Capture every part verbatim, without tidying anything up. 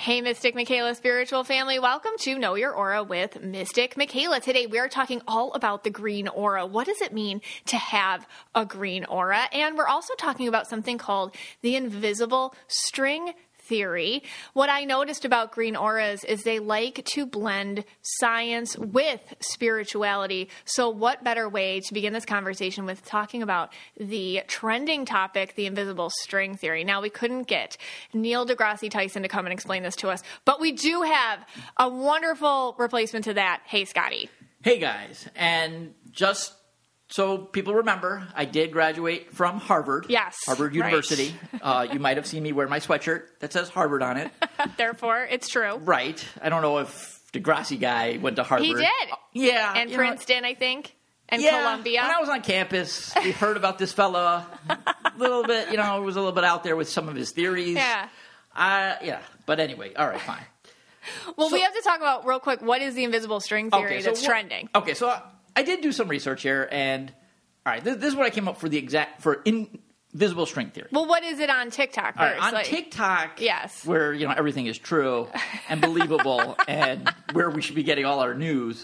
Hey, Mystic Michaela spiritual family. Welcome to Know Your Aura with Mystic Michaela. Today we are talking all about the green aura. What does it mean to have a green aura? And we're also talking about something called the invisible string theory. What I noticed about green auras is they like to blend science with spirituality. So what better way to begin this conversation with talking about the trending topic, the invisible string theory. Now, we couldn't get Neil deGrasse Tyson to come and explain this to us, but we do have a wonderful replacement to that. Hey, Scotty. Hey, guys. And just so people remember, I did graduate from Harvard. Yes. Harvard University. Right. uh, you might have seen me wear my sweatshirt that says Harvard on it. Therefore, it's true. Right. I don't know if deGrasse guy went to Harvard. He did. Yeah. And Princeton, know, I think. And yeah, Columbia. When I was on campus, we heard about this fella a little bit, you know, was a little bit out there with some of his theories. Yeah. Uh, yeah. But anyway, all right, fine. Well, so, we have to talk about, real quick, what is the invisible string theory okay, so that's what, trending? Okay, so I, I did do some research here, and all right, this, this is what I came up for the exact for invisible string theory. Well, what is it on TikTok first? All right, on like, TikTok, yes, where you know everything is true and believable, and where we should be getting all our news.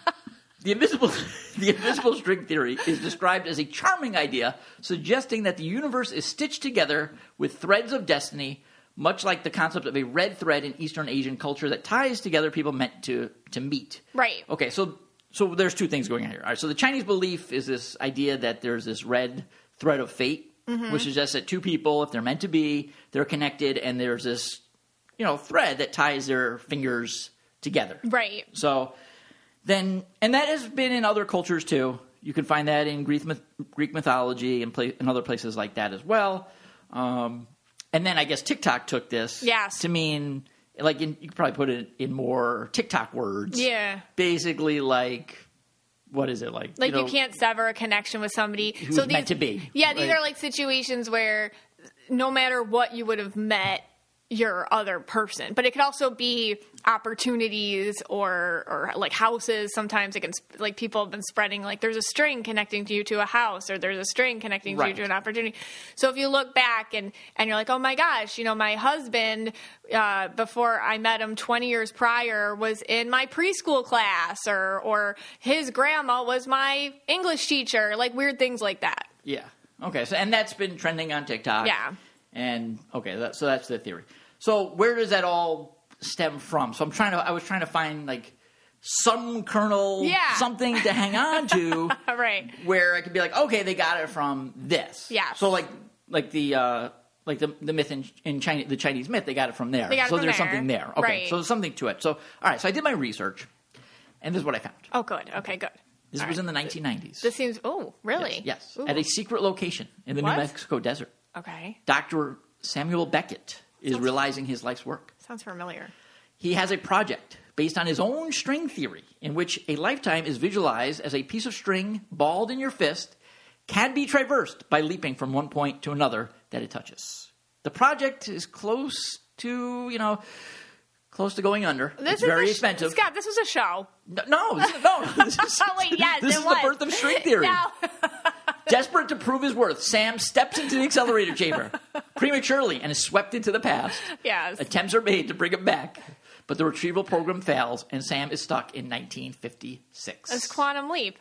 The invisible, the invisible string theory is described as a charming idea, suggesting that the universe is stitched together with threads of destiny, much like the concept of a red thread in Eastern Asian culture that ties together people meant to to meet. Right. Okay, so. So there's two things going on here. All right, so the Chinese belief is this idea that there's this red thread of fate, mm-hmm. which suggests that two people, if they're meant to be, they're connected, and there's this, you know, thread that ties their fingers together. Right. So then, and that has been in other cultures too. You can find that in Greek myth, Greek mythology and play, in other places like that as well. Um, and then I guess TikTok took this yes. to mean. Like, in, you could probably put it in more TikTok words. Yeah. Basically, like, what is it? Like, like you, know, you can't sever a connection with somebody. Who's so these, meant to be. Yeah, these right? are like situations where no matter what you would have met your other person. But it could also be opportunities or or like houses. Sometimes it can, like people have been spreading, like there's a string connecting you to a house or there's a string connecting right. you to an opportunity. So if you look back and, and you're like, oh my gosh, you know, my husband, uh, before I met him twenty years prior was in my preschool class or, or his grandma was my English teacher, like weird things like that. Yeah. Okay. So, and that's been trending on TikTok. Yeah. And okay, that, so that's the theory. So where does that all stem from? So I'm trying to, I was trying to find like some kernel, yeah. something to hang on to, right? Where I could be like, okay, they got it from this. Yeah. So like, like the, uh, like the the myth in, in China, the Chinese myth, they got it from there. They got it so from there's there. something there. Okay. Right. So there's something to it. So all right. So I did my research, and this is what I found. Oh, good. Okay, good. This all was right. in the nineteen nineties. This seems. Oh, really? Yes. yes. Ooh. At a secret location in the What? New Mexico desert. Okay. Doctor Samuel Beckett is Sounds, realizing his life's work. Sounds familiar. He has a project based on his own string theory in which a lifetime is visualized as a piece of string balled in your fist can be traversed by leaping from one point to another that it touches. The project is close to, you know, close to going under. This it's is very sh- expensive. Scott, this was a show. No, no, this is, no. This is, oh, wait, yes, this it is was. the birth of string theory. No. Desperate to prove his worth, Sam steps into the accelerator chamber prematurely and is swept into the past. Yes. Attempts are made to bring him back, but the retrieval program fails, and Sam is stuck in nineteen fifty-six. It's Quantum Leap.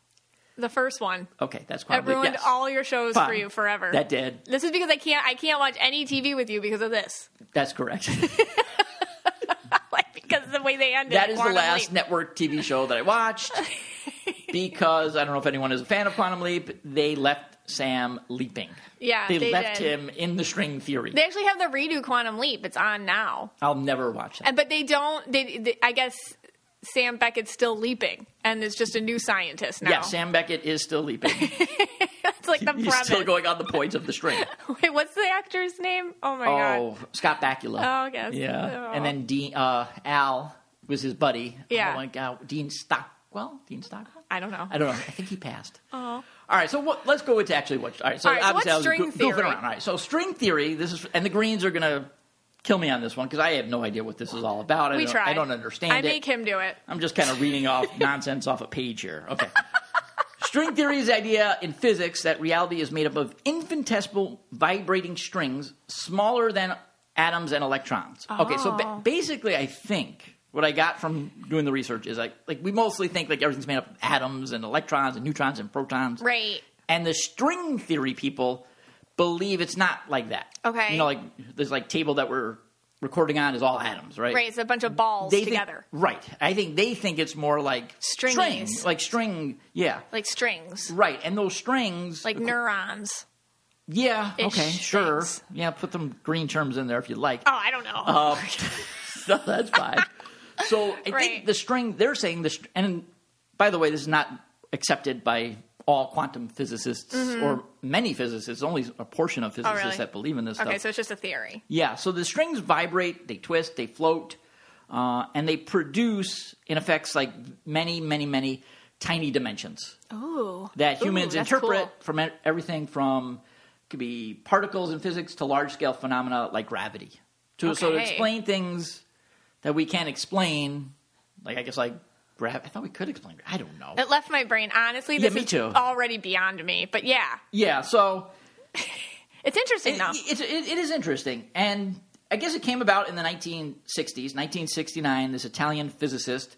The first one. Okay, that's Quantum It Leap. ruined yes. all your shows Fine. for you forever. That did. This is because I can't I can't watch any T V with you because of this. That's correct. Like because of the way they ended. That is Quantum the last Leap. network T V show that I watched because, I don't know if anyone is a fan of Quantum Leap, they left Sam leaping. Yeah, They, they left did. him in the string theory. They actually have the redo Quantum Leap. It's on now. I'll never watch that. And, but they don't, they, they, I guess Sam Beckett's still leaping and is just a new scientist now. Yeah, Sam Beckett is still leaping. That's like the He's premise. still going on the points of the string. Wait, what's the actor's name? Oh my god. Oh, Scott Bakula. Oh, I guess. Yeah. Oh. And then Dean, uh, Al was his buddy. Yeah. Oh my God. Dean Stockwell? Dean Stockwell? I don't know. I don't know. I think he passed. Oh. All right, so what, let's go into actually what. All right, so All right, so obviously what's I was string go- theory? goofing around. All right, so string theory. This is, and the Greens are going to kill me on this one because I have no idea what this is all about. I We don't, try. I don't understand I it. make him do it. I'm just kind of reading off nonsense off a page here. Okay. String theory is the idea in physics that reality is made up of infinitesimal vibrating strings smaller than atoms and electrons. Oh. Okay, so ba- basically I think what I got from doing the research is like, like we mostly think like everything's made up of atoms and electrons and neutrons and protons. Right. And the string theory people believe it's not like that. Okay. You know, like this like table that we're recording on is all atoms, right? Right, it's a bunch of balls they together. Think, right. I think they think it's more like Stringies. string. Like string, yeah. Like strings. Right, and those strings... Like neurons. Yeah, Ish okay, sure. strings. Yeah, put some green terms in there if you'd like. Oh, I don't know. Um, no, that's fine. So I Right. think the string, they're saying the, and by the way, this is not accepted by all quantum physicists mm-hmm. or many physicists, only a portion of physicists oh, really? that believe in this okay, stuff. so it's just a theory. Yeah, so the strings vibrate, they twist, they float, uh, and they produce, in effect, like many, many, many tiny dimensions. Ooh. That humans Ooh, that's interpret cool. from e- everything from, could be particles in physics to large-scale phenomena like gravity. To, okay. So to explain things that we can't explain, like I guess like gravity. I thought we could explain. I don't know. It left my brain. Honestly, Yeah, this me is too. already beyond me. But yeah, Yeah, so it's interesting it, though. it's, it, it is interesting. And I guess it came about in the nineteen sixties. nineteen sixty-nine, this Italian physicist,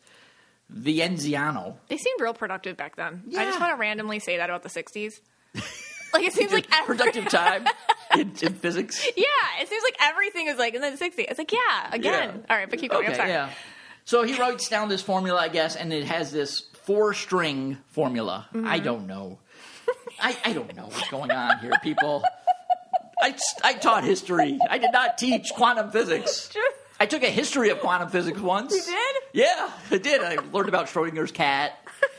Vienzano. They seemed real productive back then. I just Yeah. want to randomly say that about the sixties. Like it seems like every- productive time in, in physics. Yeah, it seems like everything is like in the sixties. It's like yeah, again. Yeah. All right, but keep going. Okay, I'm sorry. yeah. So he writes down this formula, I guess, and it has this four-string formula. Mm-hmm. I don't know. I, I don't know what's going on here, people. I, I taught history. I did not teach quantum physics. I took a history of quantum physics once. You did? Yeah, I did. I learned about Schrodinger's cat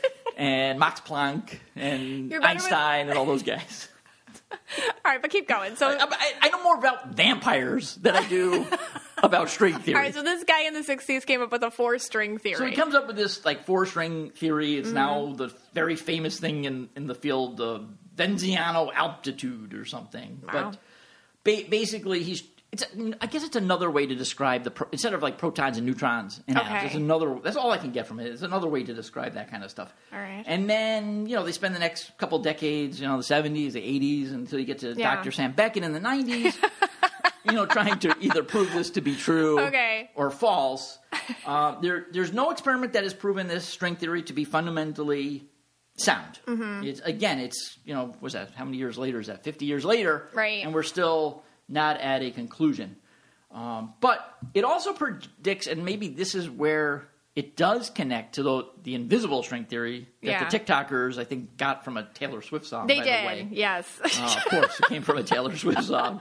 and Max Planck and You're better Einstein and all those guys. All right, but keep going. So, I, I, I know more about vampires than I do about string theory. all right, so this guy in the sixties came up with a four-string theory. So he comes up with this like four string theory. It's Mm-hmm. now the very famous thing in, in the field of Venziano altitude or something. Wow. But ba- basically, he's it's I guess it's another way to describe the pro- instead of like protons and neutrons and atoms. Okay. It's another. That's all I can get from it. It's another way to describe that kind of stuff. All right. And then you know they spend the next couple decades, you know, the seventies, the eighties, until you get to Yeah. Doctor Sam Beckett in the nineties. You know, trying to either prove this to be true Okay. or false. Uh, there, there's no experiment that has proven this string theory to be fundamentally sound. Mm-hmm. It's again, it's you know, what's that? How many years later is that? Fifty years later, Right. And we're still not at a conclusion. Um, but it also predicts, and maybe this is where it does connect to the, the invisible string theory that Yeah. the TikTokers, I think, got from a Taylor Swift song. They by did, the way. yes. Uh, of course, it came from a Taylor Swift song.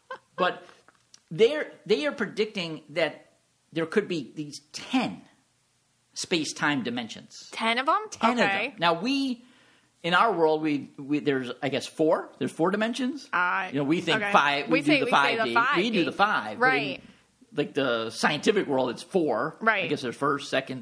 But they're they are predicting that there could be these ten space-time dimensions. Ten of them? Ten okay. of them. Now we, in our world, we, we there's I guess four. There's four dimensions. Uh, you know, we think okay. five. We, We do say- the we say five the D. five We do D. the five. But in, Right. like the scientific world, it's four. Right. I guess there's first, second,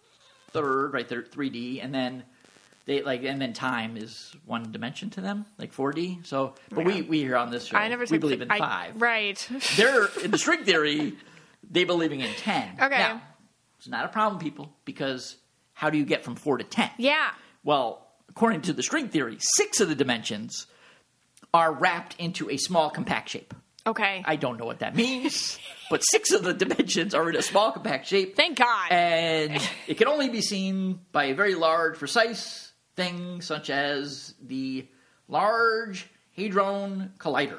third. Right there, three D, and then. They like and then time is one dimension to them, like four D. So, but we, we here on this show, I never we said believe in I- five. Right. They're in the string theory, they believing in ten. Okay. Now, it's not a problem, people, because how do you get from four to ten? Yeah. Well, according to the string theory, six of the dimensions are wrapped into a small compact shape. Okay. I don't know what that means, but six of the dimensions are in a small compact shape. Thank God. And it can only be seen by a very large, precise thing such as the Large Hadron Collider.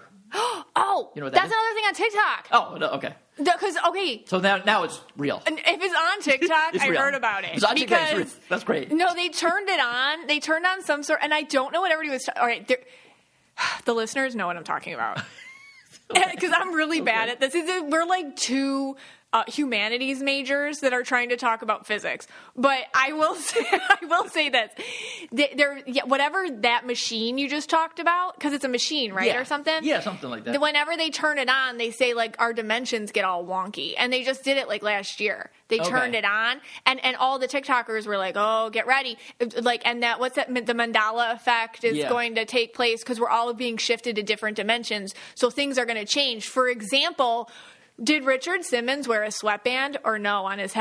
oh, You know what that that's is? another thing on TikTok. Oh, no, okay. Because, okay, So now, now it's real. and if it's on TikTok, It's I real. heard about it. It's on TikTok, it's because real. That's great. No, they turned it on. They turned on some sort, and I don't know what everybody was. All right, there- the listeners know what I'm talking about because I'm really bad at this. We're like two uh, humanities majors that are trying to talk about physics. But I will say, I will say this: They- there, yeah, whatever that machine you just talked about, because it's a machine, right, Yeah. or something. Yeah, something like that. The- Whenever they turn it on, they say like our dimensions get all wonky, and they just did it like last year. They Okay. turned it on, and and all the TikTokers were like, "Oh, get ready!" Like, and that what's that? The Mandela effect is Yeah. going to take place because we're all being shifted to different dimensions, so things are going to change. For example, did Richard Simmons wear a sweatband or no on his head?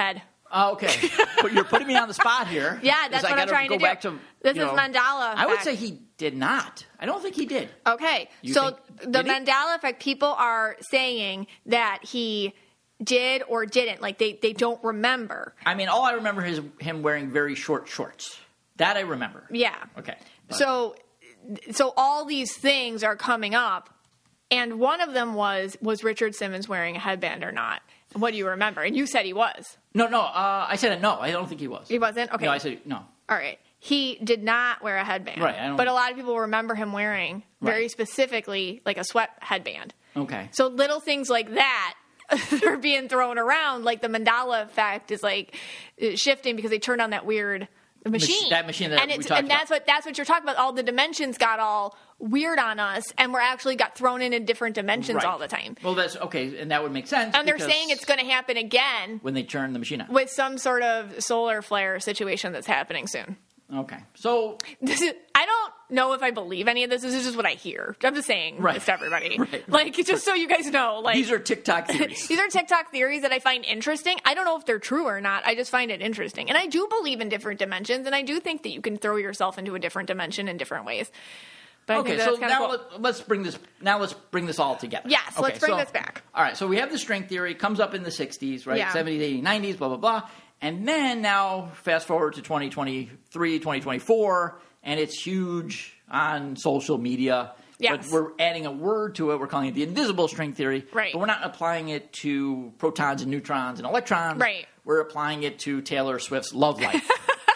Uh, okay, but you're putting me on the spot here. Yeah, that's I what I'm trying go to back do. To, this you is know, Mandela effect. I would say he did not. I don't think he did. Okay, You so think- the did he? Mandela effect, people are saying that he did or didn't. Like, they, they don't remember. I mean, all I remember is him wearing very short shorts. That I remember. Yeah. Okay. But- So, so all these things are coming up, and one of them was, was Richard Simmons wearing a headband or not? What do you remember? And you said he was. No, no. Uh, I said no. I don't think he was. He wasn't? Okay. No, I said no. All right. He did not wear a headband. Right, I don't- But a lot of people remember him wearing, very Right. specifically, like a sweat headband. Okay. So little things like that are being thrown around. Like the Mandela effect is like uh, shifting because they turned on that weird machine. that machine that and we it's, talked and that's what that's what you're talking about. All the dimensions got all weird on us, and we're actually got thrown in in different dimensions Right. all the time. Well, that's okay, and that would make sense. And they're because saying it's going to happen again when they turn the machine on. with some sort of solar flare situation that's happening soon. Okay, so This is, I don't know if I believe any of this. This is just what I hear. I'm just saying Right. this to everybody. Right, right. Like, just so you guys know. Like, these are TikTok theories. these are TikTok theories that I find interesting. I don't know if they're true or not. I just find it interesting. And I do believe in different dimensions, and I do think that you can throw yourself into a different dimension in different ways. But I Okay, think so that's kind of now cool. let, let's bring this. Now let's bring this all together. Yes, Okay, let's bring so- this back. All right, so we have the string theory. Comes up in the sixties, right? Yeah. seventies, eighties, nineties, blah blah blah. And then now, fast forward to twenty twenty-three, twenty twenty-four, and it's huge on social media. Yes. But we're adding a word to it. We're calling it the invisible string theory. Right. But we're not applying it to protons and neutrons and electrons. Right. We're applying it to Taylor Swift's love life.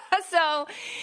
so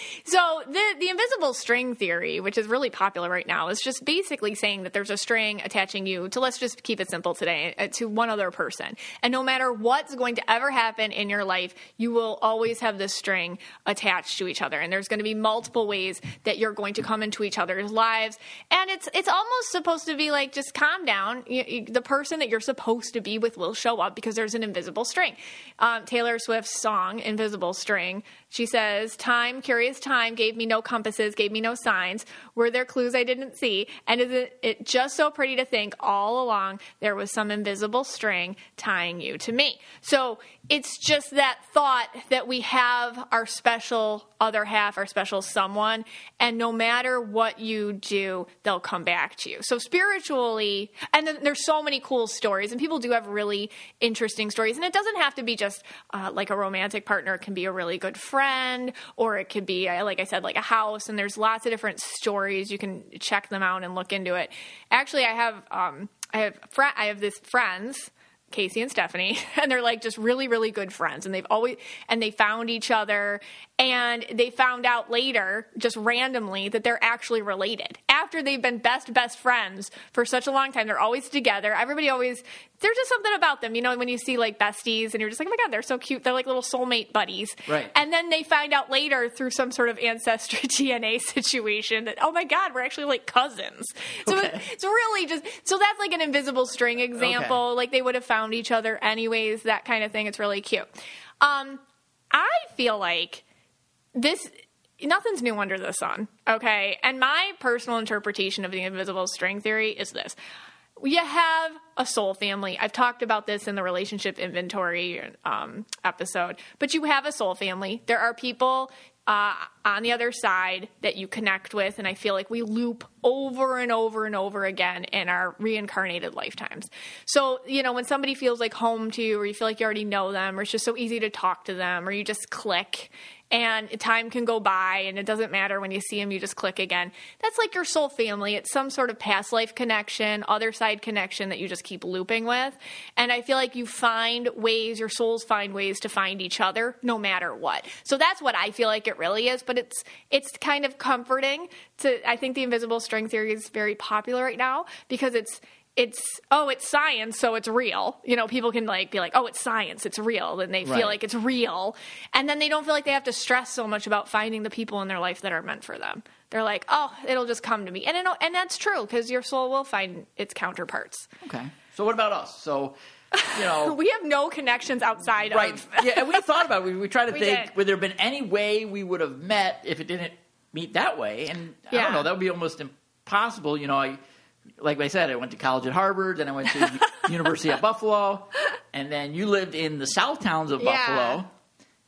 so the the invisible string theory, which is really popular right now, is just basically saying that there's a string attaching you to, let's just keep it simple today, uh, to one other person. And no matter what's going to ever happen in your life, you will always have this string attached to each other. And there's going to be multiple ways that you're going to come into each other's lives. And it's it's almost supposed to be like, just calm down. You, you, the person that you're supposed to be with will show up because there's an invisible string. Um, Taylor Swift's song, Invisible String, she says, time, curious time, gave me no compasses, gave me no signs. Were there clues I didn't see? And is it, it just so pretty to think all along there was some invisible string tying you to me? So it's just that thought that we have our special other half, our special someone, and no matter what you do, they'll come back to you. So spiritually, and then there's so many cool stories, and people do have really interesting stories, and it doesn't have to be just uh, like a romantic partner. It can be a really good friend, or it could be, uh, like I said, like a house, and there's lots of different stories. You can check them out and look into it. Actually, I have, um, I have, fr- I have this friends, Casey and Stephanie, and they're like just really, really good friends. And they've always, and they found each other, and they found out later, just randomly, that they're actually related. After they've been best, best friends for such a long time, they're always together. Everybody always, there's just something about them, you know, when you see like besties and you're just like, oh my God, they're so cute. They're like little soulmate buddies. Right. And then they find out later through some sort of ancestry D N A situation that, oh my God, we're actually like cousins. So Okay. it's really just, so that's like an invisible string example. Okay. Like they would have found each other anyways, that kind of thing. It's really cute. Um, I feel like this, nothing's new under the sun, okay? And my personal interpretation of the invisible string theory is this. You have a soul family. I've talked about this in the relationship inventory um, episode, but you have a soul family. There are people uh, on the other side that you connect with, and I feel like we loop over and over and over again in our reincarnated lifetimes. So, you know, when somebody feels like home to you, or you feel like you already know them, or it's just so easy to talk to them, or you just click, and time can go by, and it doesn't matter when you see them, you just click again. That's like your soul family. It's some sort of past life connection, other side connection that you just keep looping with. And I feel like you find ways, your souls find ways to find each other no matter what. So that's what I feel like it really is, but it's it's kind of comforting to, I think the invisible string theory is very popular right now because it's It's, oh, it's science, so it's real. You know, people can like be like, oh, it's science, it's real. And they feel Right. like it's real. And then they don't feel like they have to stress so much about finding the people in their life that are meant for them. They're like, oh, it'll just come to me. And it, and that's true because your soul will find its counterparts. Okay. So what about us? So, you know. We have no connections outside Right. of... Yeah, and we thought about it. We, we tried to We think, did. would there have been any way we would have met if it didn't meet that way? And I Yeah. don't know. That would be almost impossible. You know, I, like I said, I went to college at Harvard, then I went to University at Buffalo, and then you lived in the South Towns of Yeah. Buffalo.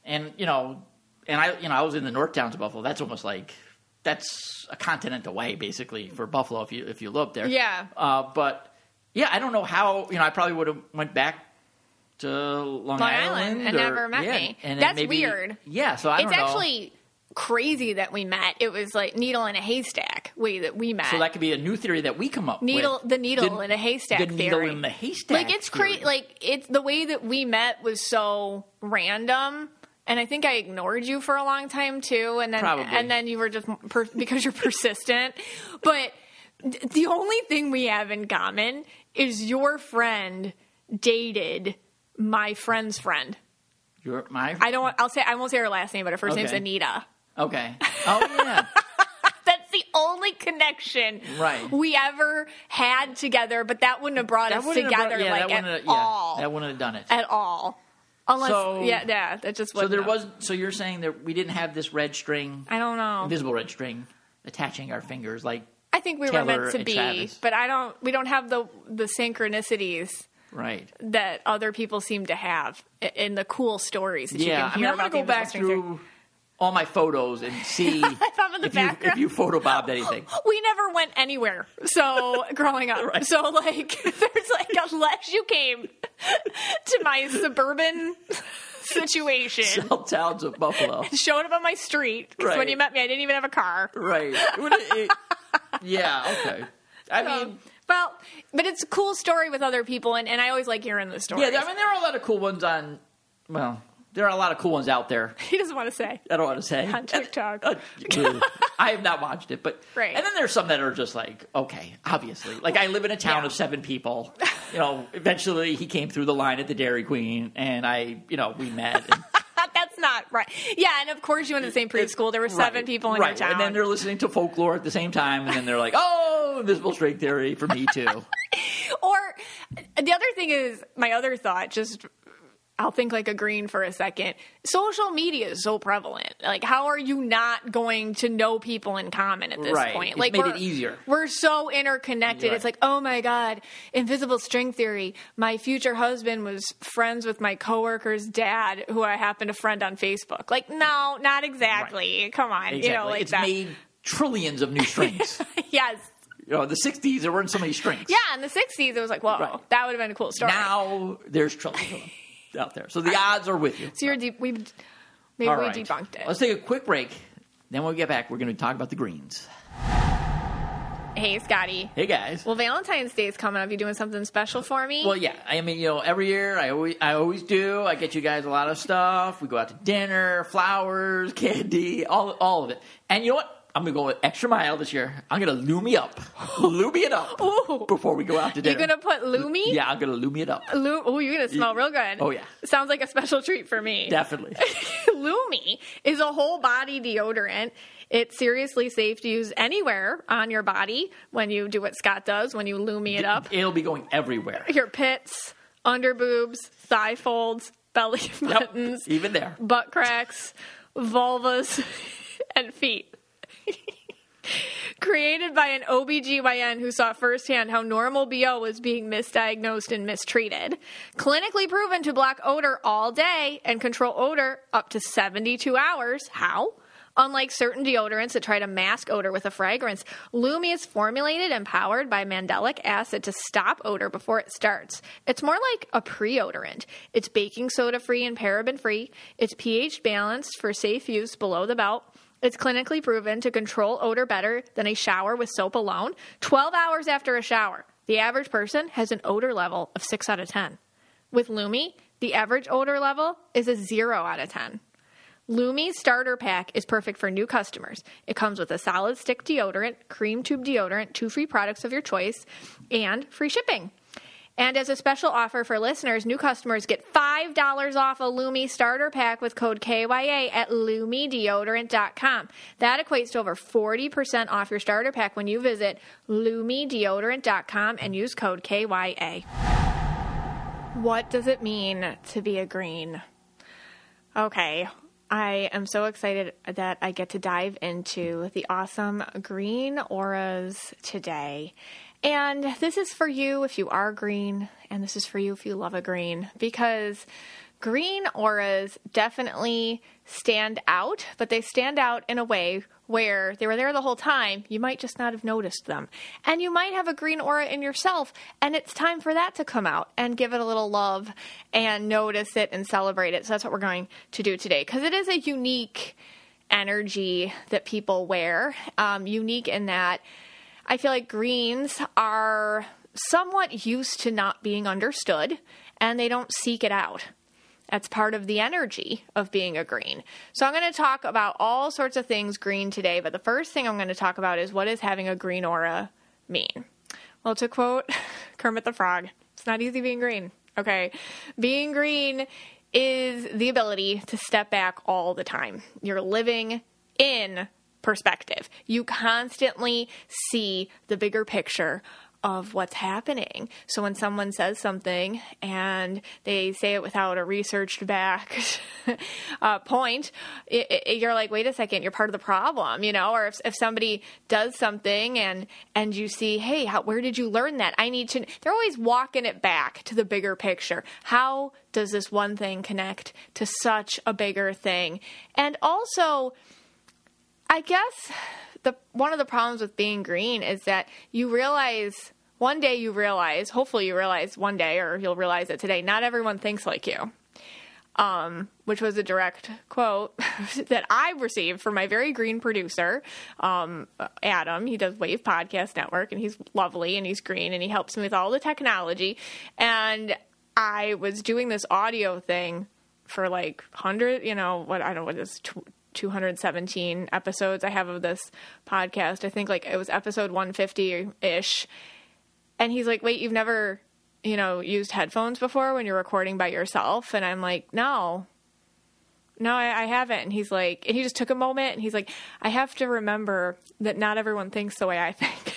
And, you know, and I, you know, I was in the North Towns of Buffalo. That's almost like, that's a continent away, basically, for Buffalo if you if you live there. Yeah. Uh, but, yeah, I don't know how, you know, I probably would have went back to Long, Long Island, Island and or, never met yeah, me. and then That's maybe, weird. Yeah, so I It's don't know. actually crazy that we met. It was like needle in a haystack way that we met. So that could be a new theory that we come up needle, with. the needle The- in a haystack The theory. needle in the haystack Like it's theory. crazy. Like it's the way that we met was so random, and I think I ignored you for a long time too. And then Probably. and then you were just per, because you're persistent. But th- the only thing we have in common is your friend dated my friend's friend. You're my... I don't. I'll say I won't say her last name, but her first name's Okay. Anita. Okay. Oh, yeah. That's the only connection Right. we ever had together, but that wouldn't have brought That us wouldn't have together brought- yeah, like that at wouldn't have- all. Yeah, that wouldn't have done it. At all. Unless, So- yeah, yeah, that just So wasn't. there a- was. So you're saying that we didn't have this red string, I don't know. invisible red string, attaching our fingers like I think we Taylor were meant to and be, Travis. but I don't. We don't have the the synchronicities right. that other people seem to have i- in the cool stories that Yeah, you I can mean, hear I'm gonna about the go back Invisible String through all my photos and see I thought in the if you background. if you photobombed anything. We never went anywhere. So growing up, Right. so like there's like unless you came to my suburban situation, Small towns of Buffalo. showed up on my street because when Right. you met me, I didn't even have a car. Right. It would- it- yeah. Okay. I So, mean, well, but it's a cool story with other people, and, and I always like hearing the stories. yeah. I mean, there are a lot of cool ones on. Well, there are a lot of cool ones out there. He doesn't want to say. I don't want to say On TikTok. Uh, uh, I have not watched it, but Right. And then there's some that are just like, okay, obviously, like I live in a town Yeah. of seven people. You know, eventually he came through the line at the Dairy Queen, and I, you know, we met. And, That's not right. Yeah, and of course you went to the same preschool. There were seven Right, people in right. your town. And then they're listening to folklore at the same time, and then they're like, oh, invisible string theory for me too. Or the other thing is, my other thought, just I'll think like a green for a second. Social media is so prevalent. Like, how are you not going to know people in common at this Right. point? It's Like, made we're, it easier. We're so interconnected. Right. It's like, oh my God, invisible string theory. My future husband was friends with my coworker's dad, who I happen to friend on Facebook. Like, no, not exactly. Come on. Exactly. You know, like it's that. made trillions of new strings. Yes. You know, in the sixties, there weren't so many strings. Yeah, in the sixties, it was like, whoa, Right. that would have been a cool story. Now there's trillions of them out there. So the odds are with you. So you're deep. We maybe All we right. debunked it. Let's take a quick break. Then when we get back, we're going to talk about the greens. Hey, Scotty. Hey, guys. Well, Valentine's Day is coming up. You doing something special for me? Well, yeah. I mean, you know, every year I always, I always do. I get you guys a lot of stuff. We go out to dinner, flowers, candy, all, all of it. And you know what? I'm going to go with extra mile this year. I'm going to lumi up. lumi it up Ooh. before we go out to dinner. You're gonna put Lumi? Yeah, I'm going to lumi it up. Lu- oh, you're gonna smell real good. Oh, yeah. Sounds like a special treat for me. Definitely. Lumi is a whole body deodorant. It's seriously safe to use anywhere on your body when you do what Scott does when you Lumi it up. It'll be going everywhere. Your pits, under boobs, thigh folds, belly buttons, Yep, even there. butt cracks, vulvas, and feet. Created by an O B G Y N who saw firsthand how normal B O was being misdiagnosed and mistreated. Clinically proven to block odor all day and control odor up to seventy-two hours. How? Unlike certain deodorants that try to mask odor with a fragrance, Lumi is formulated and powered by mandelic acid to stop odor before it starts. It's more like a pre-odorant. It's baking soda free and paraben free. It's pH balanced for safe use below the belt. It's clinically proven to control odor better than a shower with soap alone. twelve hours after a shower, the average person has an odor level of six out of ten. With Lumi, the average odor level is a zero out of ten. Lumi's starter pack is perfect for new customers. It comes with a solid stick deodorant, cream tube deodorant, two free products of your choice, and free shipping. And as a special offer for listeners, new customers get five dollars off a Lumi starter pack with code K Y A at lumi deodorant dot com. That equates to over forty percent off your starter pack when you visit lumi deodorant dot com and use code K Y A. What does it mean to be a green? Okay, I am so excited that I get to dive into the awesome green auras today. And this is for you if you are green, and this is for you if you love a green, because green auras definitely stand out, but they stand out in a way where they were there the whole time. You might just not have noticed them. And you might have a green aura in yourself, and it's time for that to come out and give it a little love and notice it and celebrate it. So that's what we're going to do today, because it is a unique energy that people wear. Um, unique in that I feel like greens are somewhat used to not being understood, and they don't seek it out. That's part of the energy of being a green. So I'm going to talk about all sorts of things green today, but the first thing I'm going to talk about is, what does having a green aura mean? Well, to quote Kermit the Frog, it's not easy being green. Okay. Being green is the ability to step back all the time. You're living in perspective. You constantly see the bigger picture of what's happening. So when someone says something and they say it without a researched back uh, point, it, it, you're like, wait a second, you're part of the problem, you know? Or if, if somebody does something and and you see, hey, how, where did you learn that? I need to. They're always walking it back to the bigger picture. How does this one thing connect to such a bigger thing? And also, I guess the one of the problems with being green is that you realize, one day you realize, hopefully you realize one day, or you'll realize it today, not everyone thinks like you. Um, which was a direct quote that I received from my very green producer, um, Adam. He does Wave Podcast Network, and he's lovely, and he's green, and he helps me with all the technology. And I was doing this audio thing for like one hundred, you know, what, I don't know what it is, two hundred seventeen episodes I have of this podcast. I think like it was episode one fifty-ish. And he's like, wait, you've never, you know, used headphones before when you're recording by yourself? And I'm like, no, no, I, I haven't. And he's like, and he just took a moment and he's like, I have to remember that not everyone thinks the way I think.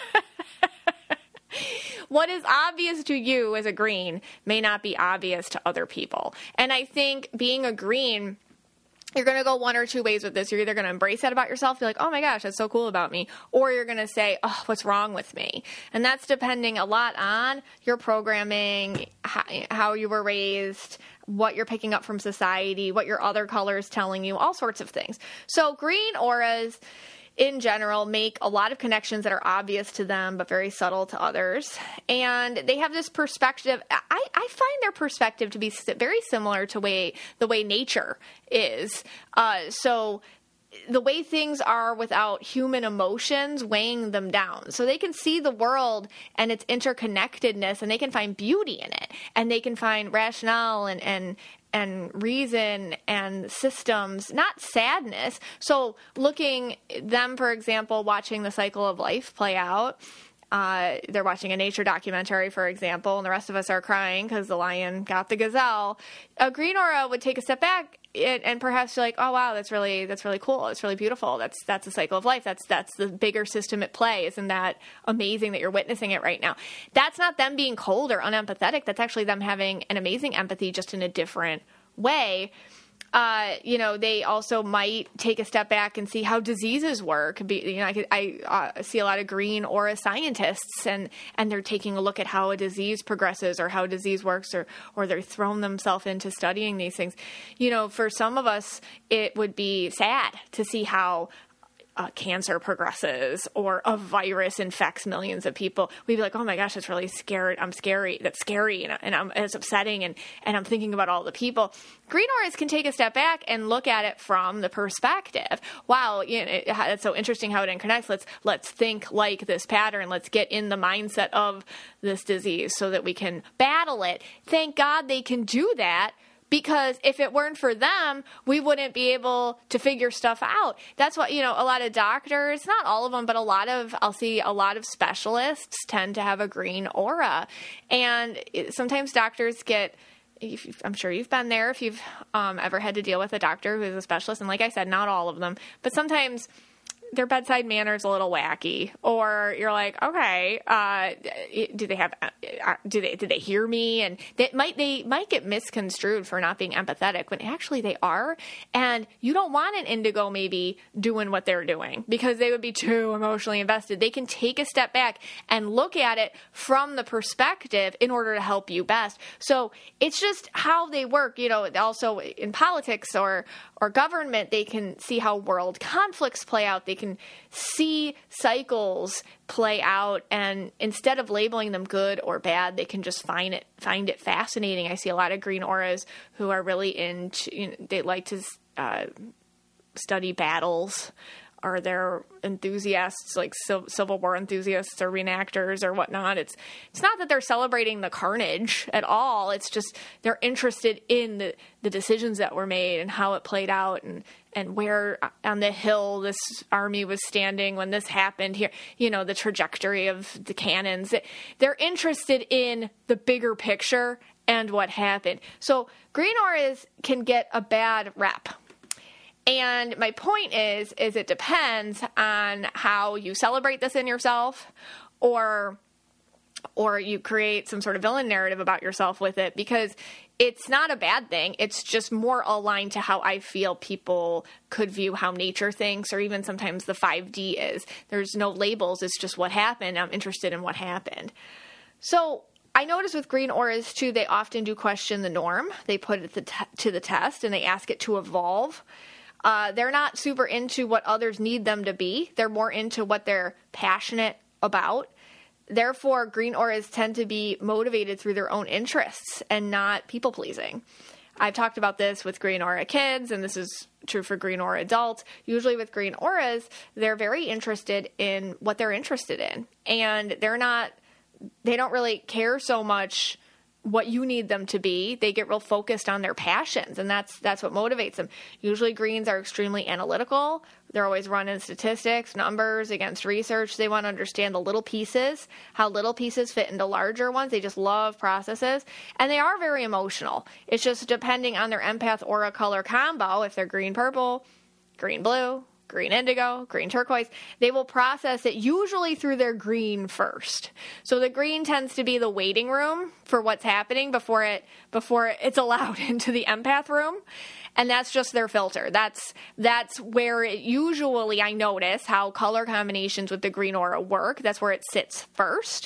What is obvious to you as a green may not be obvious to other people. And I think being a green, you're going to go one or two ways with this. You're either going to embrace that about yourself, be like, oh my gosh, that's so cool about me. Or you're going to say, oh, what's wrong with me? And that's depending a lot on your programming, how, how you were raised, what you're picking up from society, what your other color is telling you, all sorts of things. So green auras in general make a lot of connections that are obvious to them, but very subtle to others. And they have this perspective. I, I find their perspective to be very similar to way the way nature is. Uh, so the way things are without human emotions weighing them down. So they can see the world and its interconnectedness, and they can find beauty in it, and they can find rationale and, and, and reason and systems, not sadness. So looking them, for example, watching the cycle of life play out, uh, they're watching a nature documentary, for example, and the rest of us are crying because the lion got the gazelle. A green aura would take a step back and, and perhaps be like, oh wow, that's really, that's really cool. It's really beautiful. That's, that's the cycle of life. That's, that's the bigger system at play. Isn't that amazing that you're witnessing it right now? That's not them being cold or unempathetic. That's actually them having an amazing empathy, just in a different way. Uh, you know, they also might take a step back and see how diseases work. Be, you know, I, I uh, see a lot of green aura scientists, and, and they're taking a look at how a disease progresses or how disease works, or, or they're thrown themselves into studying these things. You know, for some of us, it would be sad to see how Uh, cancer progresses, or a virus infects millions of people. We'd be like, oh my gosh, that's really scary. I'm scary. That's scary. And, and, I'm, and it's upsetting. And, and I'm thinking about all the people. Green auras can take a step back and look at it from the perspective. Wow. You know, it, it's so interesting how it connects. Let's, let's think like this pattern. Let's get in the mindset of this disease so that we can battle it. Thank God they can do that. Because if it weren't for them, we wouldn't be able to figure stuff out. That's what, you know, a lot of doctors, not all of them, but a lot of, I'll see a lot of specialists tend to have a green aura. And sometimes doctors get, I'm sure you've been there if you've um, ever had to deal with a doctor who is a specialist. And like I said, not all of them, but sometimes their bedside manner is a little wacky, or you're like, okay, uh, do they have, uh, do they, did they hear me? And that might, they might get misconstrued for not being empathetic when actually they are. And you don't want an indigo maybe doing what they're doing because they would be too emotionally invested. They can take a step back and look at it from the perspective in order to help you best. So it's just how they work. You know, also in politics or, or government, they can see how world conflicts play out. They can see cycles play out, and instead of labeling them good or bad, they can just find it find it fascinating. I see a lot of green auras who are really into, you know, they like to uh, study battles, or they're enthusiasts, like Civil War enthusiasts or reenactors or whatnot. It's it's not that they're celebrating the carnage at all. It's just they're interested in the, the decisions that were made and how it played out, and, and where on the hill this army was standing when this happened here, you know, the trajectory of the cannons. They're interested in the bigger picture and what happened. So green auras can get a bad rep. And my point is, is it depends on how you celebrate this in yourself, or, or you create some sort of villain narrative about yourself with it, because it's not a bad thing. It's just more aligned to how I feel people could view how nature thinks, or even sometimes the five D is. There's no labels. It's just what happened. I'm interested in what happened. So I notice with green auras too, they often do question the norm. They put it to the, t- to the test, and they ask it to evolve. Uh, they're not super into what others need them to be. They're more into what they're passionate about. Therefore, green auras tend to be motivated through their own interests and not people-pleasing. I've talked about this with green aura kids, and this is true for green aura adults. Usually with green auras, they're very interested in what they're interested in. And they're not, they don't really care so much what you need them to be. They get real focused on their passions, and that's that's what motivates them. Usually greens are extremely analytical. They're always running statistics, numbers against research. They want to understand the little pieces, how little pieces fit into larger ones. They just love processes, and they are very emotional. It's just depending on their empath aura color combo, if they're green purple, green blue, green indigo, green turquoise, they will process it usually through their green first. So the green tends to be the waiting room for what's happening before it before it's allowed into the empath room. And that's just their filter. That's that's where it usually, I notice how color combinations with the green aura work. That's where it sits first.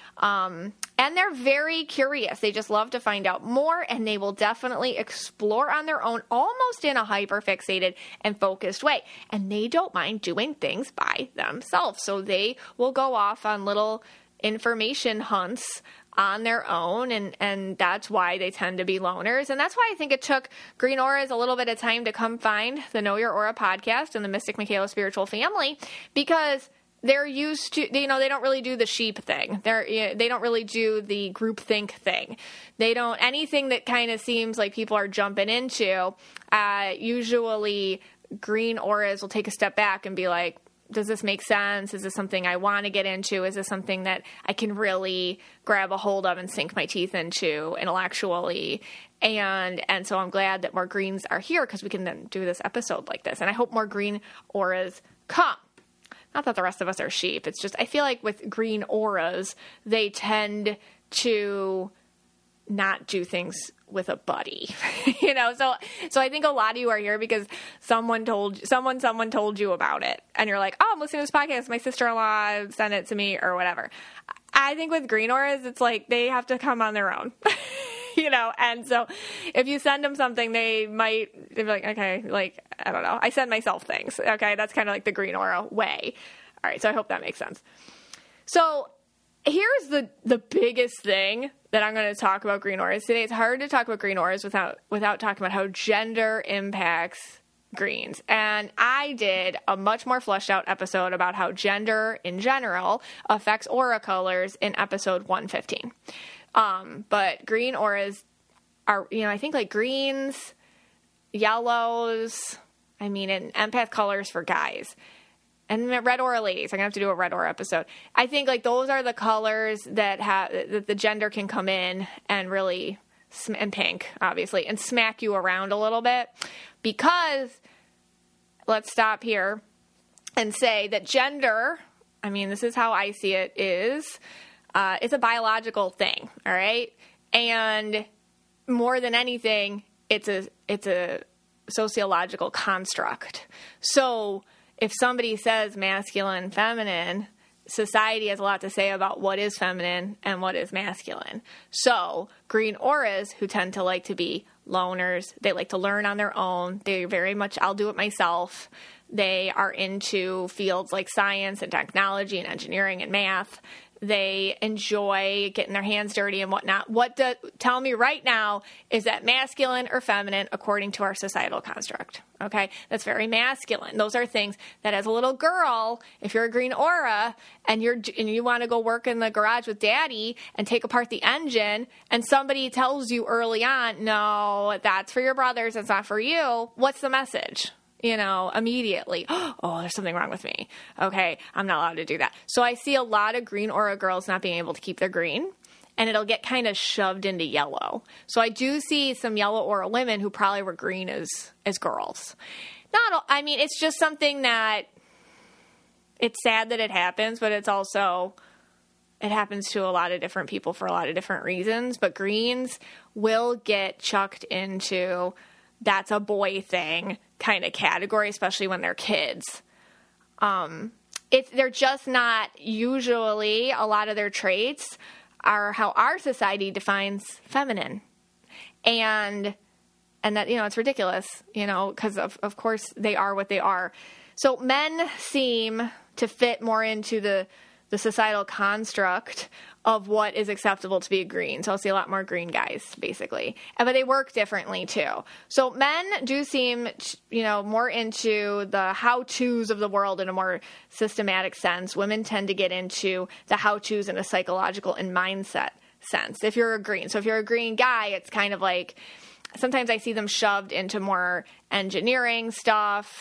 Um, and they're very curious. They just love to find out more, and they will definitely explore on their own, almost in a hyper-fixated and focused way. And they don't mind doing things by themselves. So they will go off on little information hunts on their own, and, and that's why they tend to be loners. And that's why I think it took Green Auras a little bit of time to come find the Know Your Aura podcast and the Mystic Michaela Spiritual Family, because they're used to, you know, they don't really do the sheep thing. They're, they don't really do the groupthink thing. They don't, anything that kind of seems like people are jumping into, uh, usually green auras will take a step back and be like, does this make sense? Is this something I want to get into? Is this something that I can really grab a hold of and sink my teeth into intellectually? And and so I'm glad that more greens are here, because we can then do this episode like this. And I hope more green auras come. Not that the rest of us are sheep. It's just I feel like with green auras, they tend to not do things with a buddy, you know? So, so I think a lot of you are here because someone told someone, someone told you about it, and you're like, oh, I'm listening to this podcast. My sister-in-law sent it to me or whatever. I think with green auras, it's like they have to come on their own, you know? And so if you send them something, they might they'd be like, okay, like, I don't know. I send myself things. Okay. That's kind of like the green aura way. All right. So I hope that makes sense. So here's the, the biggest thing that I'm going to talk about green auras today. It's hard to talk about green auras without, without talking about how gender impacts greens. And I did a much more fleshed out episode about how gender in general affects aura colors in episode one fifteen. Um, but green auras are, you know, I think like greens, yellows, I mean, and empath colors for guys. And red aura ladies, I'm going to have to do a red aura episode. I think like those are the colors that have that the gender can come in and really, and pink, obviously, and smack you around a little bit. Because, let's stop here. and say that gender, I mean, this is how I see it, is uh, it's a biological thing, all right? And more than anything, it's a it's a sociological construct. So if somebody says masculine, feminine, society has a lot to say about what is feminine and what is masculine. So green auras, who tend to like to be loners, they like to learn on their own. They very much, I'll do it myself. They are into fields like science and technology and engineering and math. They enjoy getting their hands dirty and whatnot. What do, tell me right now, is that masculine or feminine according to our societal construct? Okay, that's very masculine. Those are things that as a little girl, if you're a green aura and you're and you want to go work in the garage with daddy and take apart the engine, and somebody tells you early on, no, that's for your brothers, it's not for you. What's the message? You know, immediately, oh, there's something wrong with me. Okay, I'm not allowed to do that. So I see a lot of green aura girls not being able to keep their green, and it'll get kind of shoved into yellow. So I do see some yellow aura women who probably were green as as girls. Not, I mean, it's just something that, it's sad that it happens, but it's also, it happens to a lot of different people for a lot of different reasons. But greens will get chucked into, that's a boy thing kind of category, especially when they're kids. Um, it's, they're just not, usually a lot of their traits are how our society defines feminine. And, and that, you know, it's ridiculous, you know, because of, of course they are what they are. So men seem to fit more into the, the societal construct of what is acceptable to be a green. So I'll see a lot more green guys, basically. And, but they work differently, too. So men do seem, you know, more into the how-tos of the world in a more systematic sense. Women tend to get into the how-tos in a psychological and mindset sense, if you're a green. So if you're a green guy, it's kind of like, sometimes I see them shoved into more engineering stuff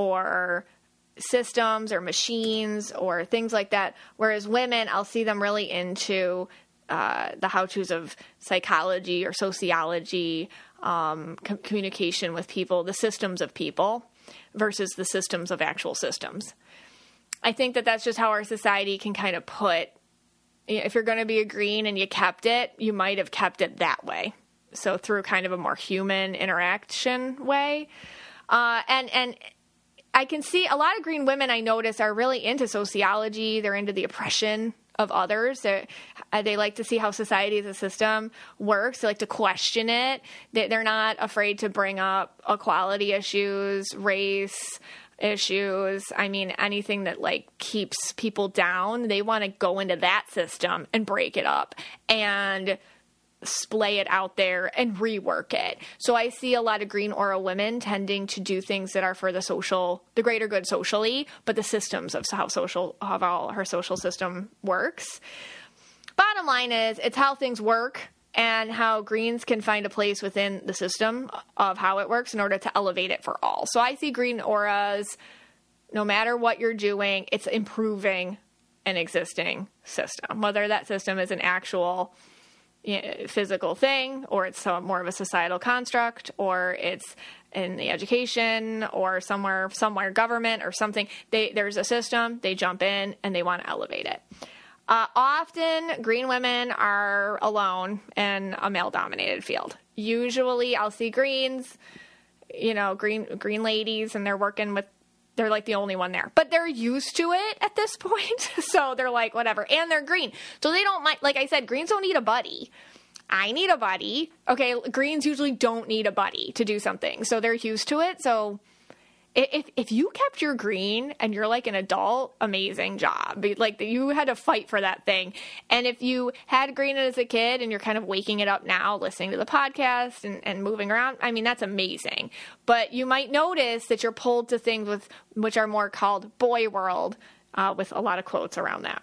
or systems or machines or things like that. Whereas women, I'll see them really into uh, the how-tos of psychology or sociology, um, com- communication with people, the systems of people versus the systems of actual systems. I think that that's just how our society can kind of put, if you're going to be a green and you kept it, you might have kept it that way. So through kind of a more human interaction way. Uh, and, and, I can see a lot of green women I notice are really into sociology. They're into the oppression of others. They're, they like to see how society as a system works. They like to question it. They, they're not afraid to bring up equality issues, race issues. I mean, anything that like keeps people down. They want to go into that system and break it up and splay it out there and rework it. So I see a lot of green aura women tending to do things that are for the social, the greater good socially, but the systems of how social, how all her social system works. Bottom line is, it's how things work and how greens can find a place within the system of how it works in order to elevate it for all. So I see green auras, no matter what you're doing, it's improving an existing system, whether that system is an actual physical thing, or it's some, more of a societal construct, or it's in the education, or somewhere, somewhere government or something. They, there's a system, they jump in, and they want to elevate it. Uh, often, green women are alone in a male-dominated field. Usually, I'll see greens, you know, green green ladies, and they're working with, they're like the only one there. But they're used to it at this point, so they're like, whatever. And they're green. So they don't mind, like I said, greens don't need a buddy. I need a buddy. Okay, greens usually don't need a buddy to do something, so they're used to it. So if if you kept your green and you're like an adult, amazing job. Like, you had to fight for that thing. And if you had green as a kid and you're kind of waking it up now, listening to the podcast and, and moving around, I mean, that's amazing. But you might notice that you're pulled to things with which are more called boy world, uh, with a lot of quotes around that.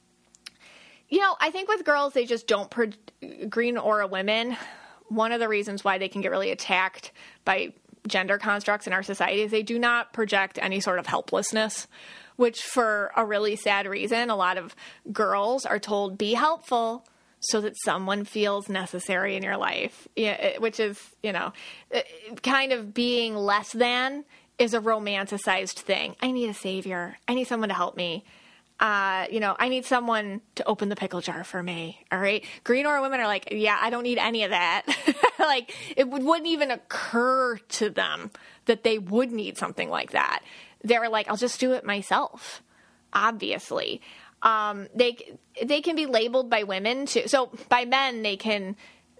You know, I think with girls, they just don't pro- green aura women. One of the reasons why they can get really attacked by gender constructs in our society is they do not project any sort of helplessness, which for a really sad reason, a lot of girls are told, be helpful so that someone feels necessary in your life, yeah, which is, you know, kind of being less than is a romanticized thing. I need a savior. I need someone to help me. Uh, you know, I need someone to open the pickle jar for me. All right. Green aura women are like, yeah, I don't need any of that. Like, it would, wouldn't even occur to them that they would need something like that. They're like, I'll just do it myself. Obviously. Um, they, they can be labeled by women too. So by men, they can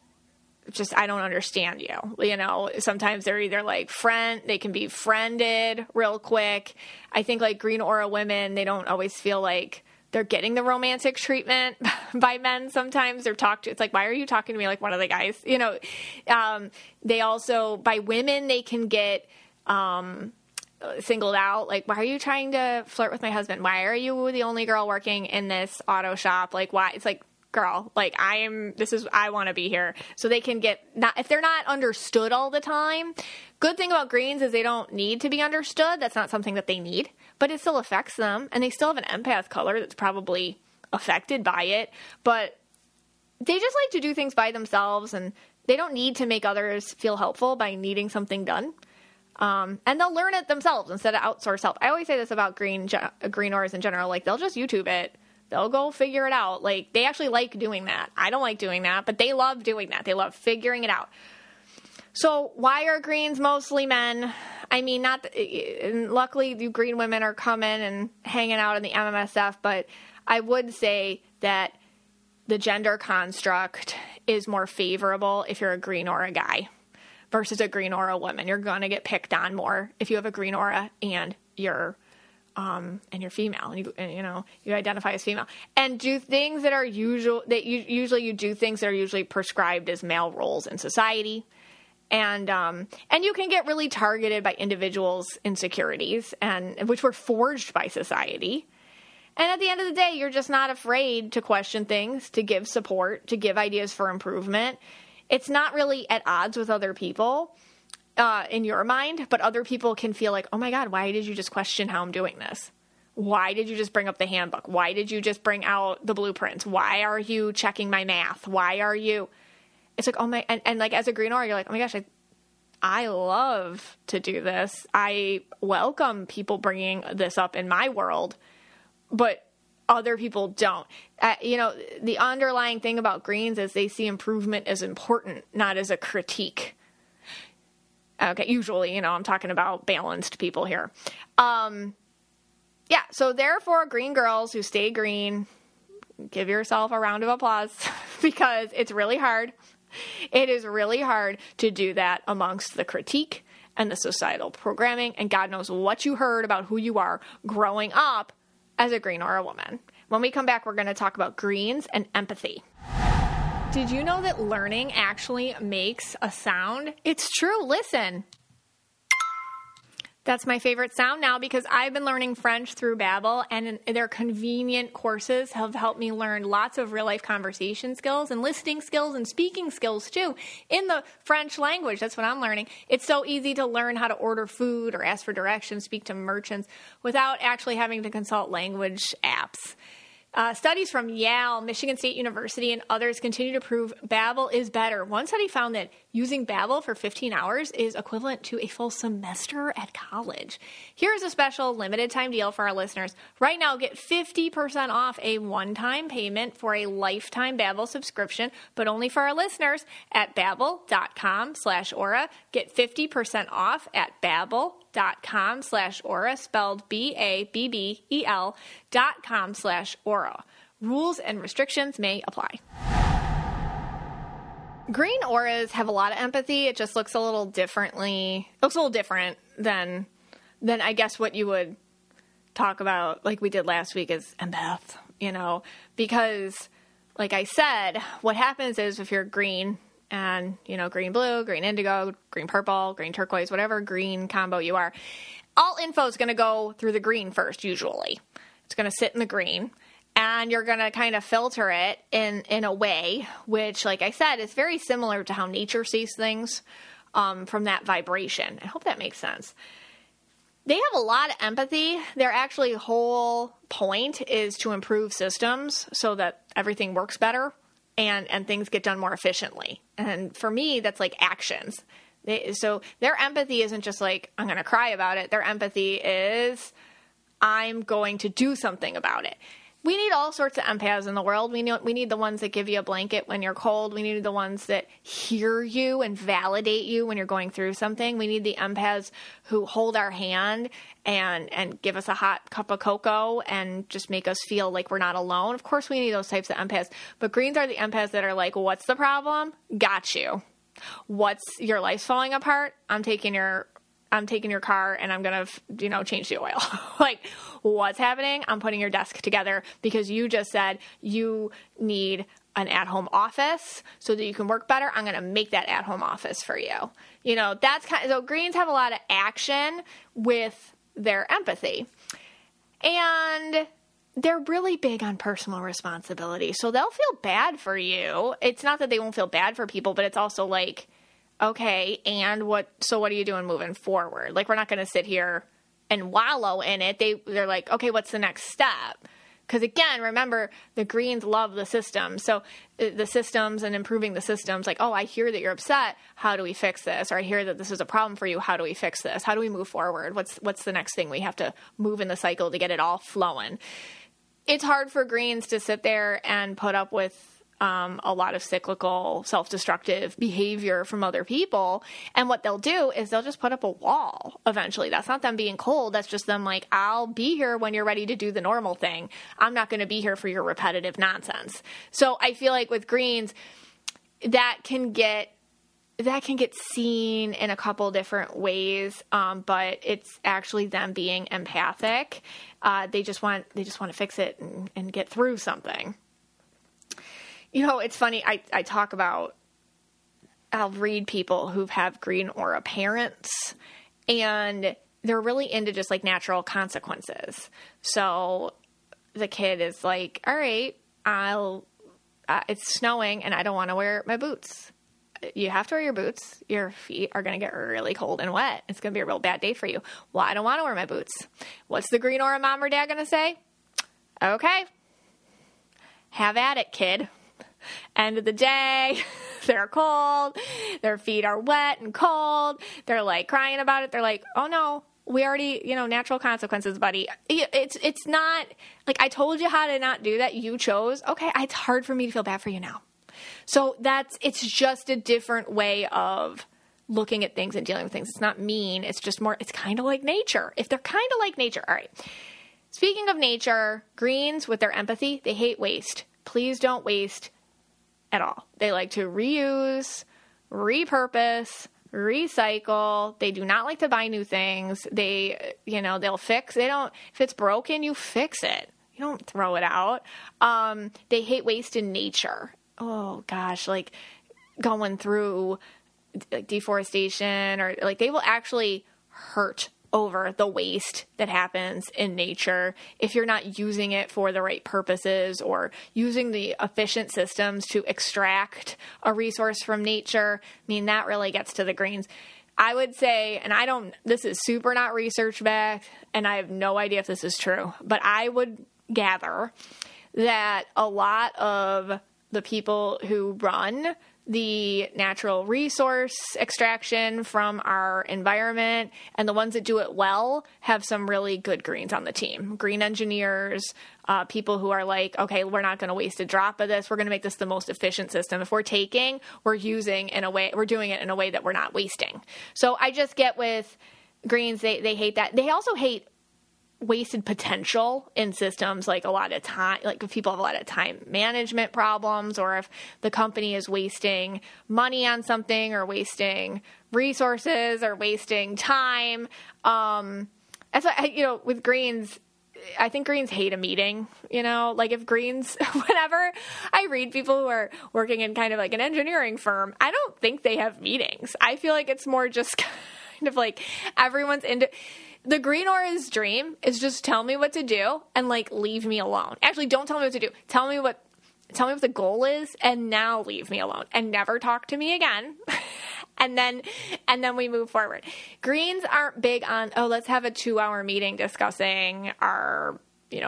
just, I don't understand you. You know, sometimes they're either like friend, they can be friended real quick. I think like green aura women, they don't always feel like they're getting the romantic treatment by men. Sometimes they're talked to, it's like, why are you talking to me like one of the guys? You know, um, they also, by women, they can get, um, singled out. Like, why are you trying to flirt with my husband? Why are you the only girl working in this auto shop? Like, why? It's like, girl, like I am, this is, I want to be here. So they can get, not, if they're not understood all the time, good thing about greens is they don't need to be understood. That's not something that they need, but it still affects them. And they still have an empath color that's probably affected by it, but they just like to do things by themselves and they don't need to make others feel helpful by needing something done. Um, and they'll learn it themselves instead of outsource help. I always say this about green, green auras in general, like they'll just YouTube it. They'll go figure it out. Like, they actually like doing that. I don't like doing that, but they love doing that. They love figuring it out. So why are greens mostly men? I mean, not, the, and luckily the green women are coming and hanging out in the M M S F, but I would say that the gender construct is more favorable if you're a green aura guy versus a green aura woman. You're going to get picked on more if you have a green aura and you're Um, and you're female, and you, and, you know, you identify as female, and do things that are usual, that you usually you do things that are usually prescribed as male roles in society. And, um, and you can get really targeted by individuals' insecurities and which were forged by society. And at the end of the day, you're just not afraid to question things, to give support, to give ideas for improvement. It's not really at odds with other people. Uh, in your mind, but other people can feel like, oh my God, why did you just question how I'm doing this? Why did you just bring up the handbook? Why did you just bring out the blueprints? Why are you checking my math? Why are you? It's like, oh my, and, and like as a green aura, you're like, oh my gosh, I, I love to do this. I welcome people bringing this up in my world, but other people don't. Uh, you know, the underlying thing about greens is they see improvement as important, not as a critique. Okay, usually, you know, I'm talking about balanced people here. Um, yeah, so therefore, green girls who stay green, give yourself a round of applause because it's really hard. It is really hard to do that amongst the critique and the societal programming, and God knows what you heard about who you are growing up as a green aura woman. When we come back, we're going to talk about greens and empathy. Did you know that learning actually makes a sound? It's true. Listen. That's my favorite sound now because I've been learning French through Babbel, and their convenient courses have helped me learn lots of real-life conversation skills and listening skills and speaking skills, too, in the French language. That's what I'm learning. It's so easy to learn how to order food or ask for directions, speak to merchants, without actually having to consult language apps. Uh, studies from Yale, Michigan State University, and others continue to prove Babbel is better. One study found that using Babbel for fifteen hours is equivalent to a full semester at college. Here's a special limited time deal for our listeners. Right now, get fifty percent off a one-time payment for a lifetime Babbel subscription, but only for our listeners at babbel.com slash aura. Get fifty percent off at Babbel. dot com slash aura, spelled B A B B E L dot com slash aura. Rules and restrictions may apply. Green auras have a lot of empathy. It just looks a little differently, looks a little different than, than I guess what you would talk about like we did last week as empath, you know, because like I said, what happens is if you're green, and, you know, green, blue, green, indigo, green, purple, green, turquoise, whatever green combo you are, all info is going to go through the green first, usually. It's going to sit in the green, and you're going to kind of filter it in, in a way, which, like I said, is very similar to how nature sees things um, from that vibration. I hope that makes sense. They have a lot of empathy. Their actually whole point is to improve systems so that everything works better. And, and things get done more efficiently. And for me, that's like actions. They, so their empathy isn't just like, I'm going to cry about it. Their empathy is, I'm going to do something about it. We need all sorts of empaths in the world. We need, we need the ones that give you a blanket when you're cold. We need the ones that hear you and validate you when you're going through something. We need the empaths who hold our hand and, and give us a hot cup of cocoa and just make us feel like we're not alone. Of course, we need those types of empaths. But greens are the empaths that are like, what's the problem? Got you. What's your life's falling apart? I'm taking your I'm taking your car and I'm going to, you know, change the oil. Like, what's happening? I'm putting your desk together because you just said you need an at-home office so that you can work better. I'm going to make that at-home office for you. You know, that's kind of, so greens have a lot of action with their empathy. And they're really big on personal responsibility. So they'll feel bad for you. It's not that they won't feel bad for people, but it's also like, okay, and what, so what are you doing moving forward? Like, we're not going to sit here and wallow in it. They, they're like, okay, what's the next step? Because again, remember, the greens love the system. So the systems and improving the systems, like, oh, I hear that you're upset. How do we fix this? Or I hear that this is a problem for you. How do we fix this? How do we move forward? What's, what's the next thing we have to move in the cycle to get it all flowing? It's hard for greens to sit there and put up with Um, a lot of cyclical, self-destructive behavior from other people. And what they'll do is they'll just put up a wall eventually. That's not them being cold. That's just them like, I'll be here when you're ready to do the normal thing. I'm not going to be here for your repetitive nonsense. So I feel like with greens, that can get that can get seen in a couple different ways, um, but it's actually them being empathic. Uh, they just want they just want to fix it and, and get through something. You know, it's funny, I, I talk about, I'll read people who have green aura parents, and they're really into just like natural consequences. So the kid is like, all right, I'll, uh, it's snowing and I don't want to wear my boots. You have to wear your boots. Your feet are going to get really cold and wet. It's going to be a real bad day for you. Well, I don't want to wear my boots. What's the green aura mom or dad going to say? Okay, have at it, kid. End of the day, they're cold, their feet are wet and cold, they're like crying about it, they're like, oh no, we already, you know, natural consequences, buddy. It's it's not, like, I told you how to not do that, you chose, okay, it's hard for me to feel bad for you now. So that's, it's just a different way of looking at things and dealing with things. It's not mean, it's just more, it's kind of like nature. If they're kind of like nature, all right. Speaking of nature, greens with their empathy, they hate waste. Please don't waste at all. They like to reuse, repurpose, recycle. They do not like to buy new things. They, you know, they'll fix. They don't, if it's broken, you fix it. You don't throw it out. Um, they hate waste in nature. Oh gosh, like going through like deforestation, or like they will actually hurt over the waste that happens in nature if you're not using it for the right purposes or using the efficient systems to extract a resource from nature. I mean, that really gets to the greens. I would say, and I don't, this is super not research backed, and I have no idea if this is true, but I would gather that a lot of the people who run the natural resource extraction from our environment, and the ones that do it well have some really good greens on the team. Green engineers, uh, people who are like, okay, we're not going to waste a drop of this. We're going to make this the most efficient system. If we're taking, we're using in a way, we're doing it in a way that we're not wasting. So I just get with greens, they, they hate that. They also hate wasted potential in systems, like a lot of time, like if people have a lot of time management problems, or if the company is wasting money on something, or wasting resources, or wasting time. Um, that's why, you know, with greens, I think greens hate a meeting, you know, like if greens, whenever I read people who are working in kind of like an engineering firm, I don't think they have meetings. I feel like it's more just kind of like everyone's into. The green aura's dream is just tell me what to do and like leave me alone. Actually, don't tell me what to do. Tell me what tell me what the goal is, and now leave me alone and never talk to me again. and then and then we move forward. Greens aren't big on, oh, let's have a two-hour meeting discussing our, you know,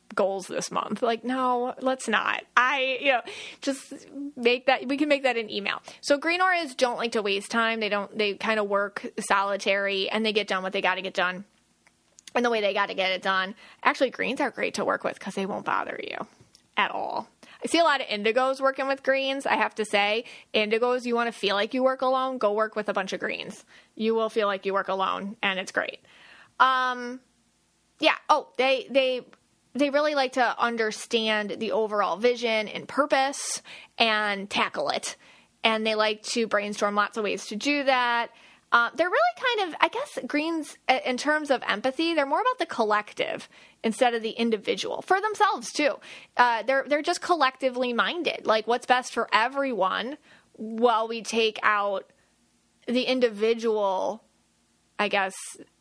goals this month. Like, no, let's not. I, you know, just make that, we can make that an email. So green auras don't like to waste time. They don't, they kind of work solitary and they get done what they got to get done and the way they got to get it done. Actually, greens are great to work with because they won't bother you at all. I see a lot of indigos working with greens. I have to say, indigos, you want to feel like you work alone, go work with a bunch of greens. You will feel like you work alone, and it's great. Um, yeah. Oh, they they they really like to understand the overall vision and purpose and tackle it. And they like to brainstorm lots of ways to do that. Uh, they're really kind of, I guess, greens, in terms of empathy, they're more about the collective instead of the individual, for themselves, too. Uh, they're they're just collectively minded, like what's best for everyone, while we take out the individual, I guess,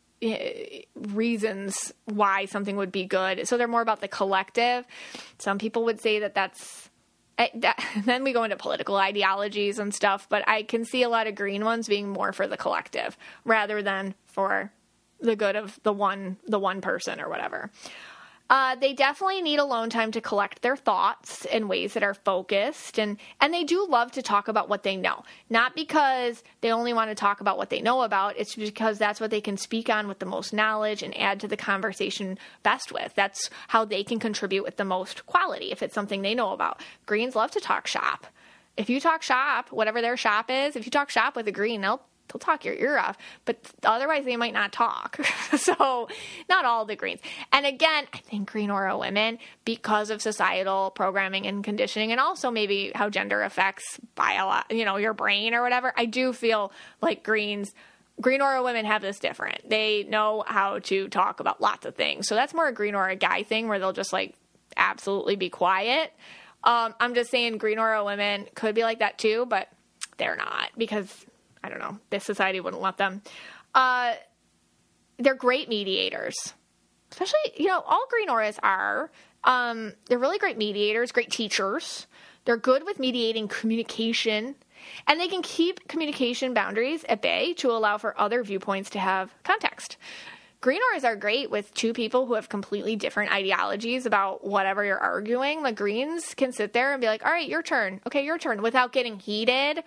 reasons why something would be good. So they're more about the collective. Some people would say that that's, That, then we go into political ideologies and stuff, but I can see a lot of green ones being more for the collective rather than for the good of the one, the one person or whatever. Uh, they definitely need alone time to collect their thoughts in ways that are focused, and, and they do love to talk about what they know. Not because they only want to talk about what they know about, it's because that's what they can speak on with the most knowledge and add to the conversation best with. That's how they can contribute with the most quality if it's something they know about. Greens love to talk shop. If you talk shop, whatever their shop is, if you talk shop with a green, they'll they'll talk your ear off, but otherwise they might not talk. So not all the greens. And again, I think green aura women, because of societal programming and conditioning, and also maybe how gender affects bio, you know, your brain or whatever, I do feel like greens, green aura women have this different. They know how to talk about lots of things. So that's more a green aura guy thing where they'll just like absolutely be quiet. Um, I'm just saying green aura women could be like that too, but they're not, because I don't know, this society wouldn't let them. Uh, they're great mediators, especially, you know, all green auras are. Um, they're really great mediators, great teachers. They're good with mediating communication, and they can keep communication boundaries at bay to allow for other viewpoints to have context. Green auras are great with two people who have completely different ideologies about whatever you're arguing. The greens can sit there and be like, all right, your turn. Okay, your turn, without getting heated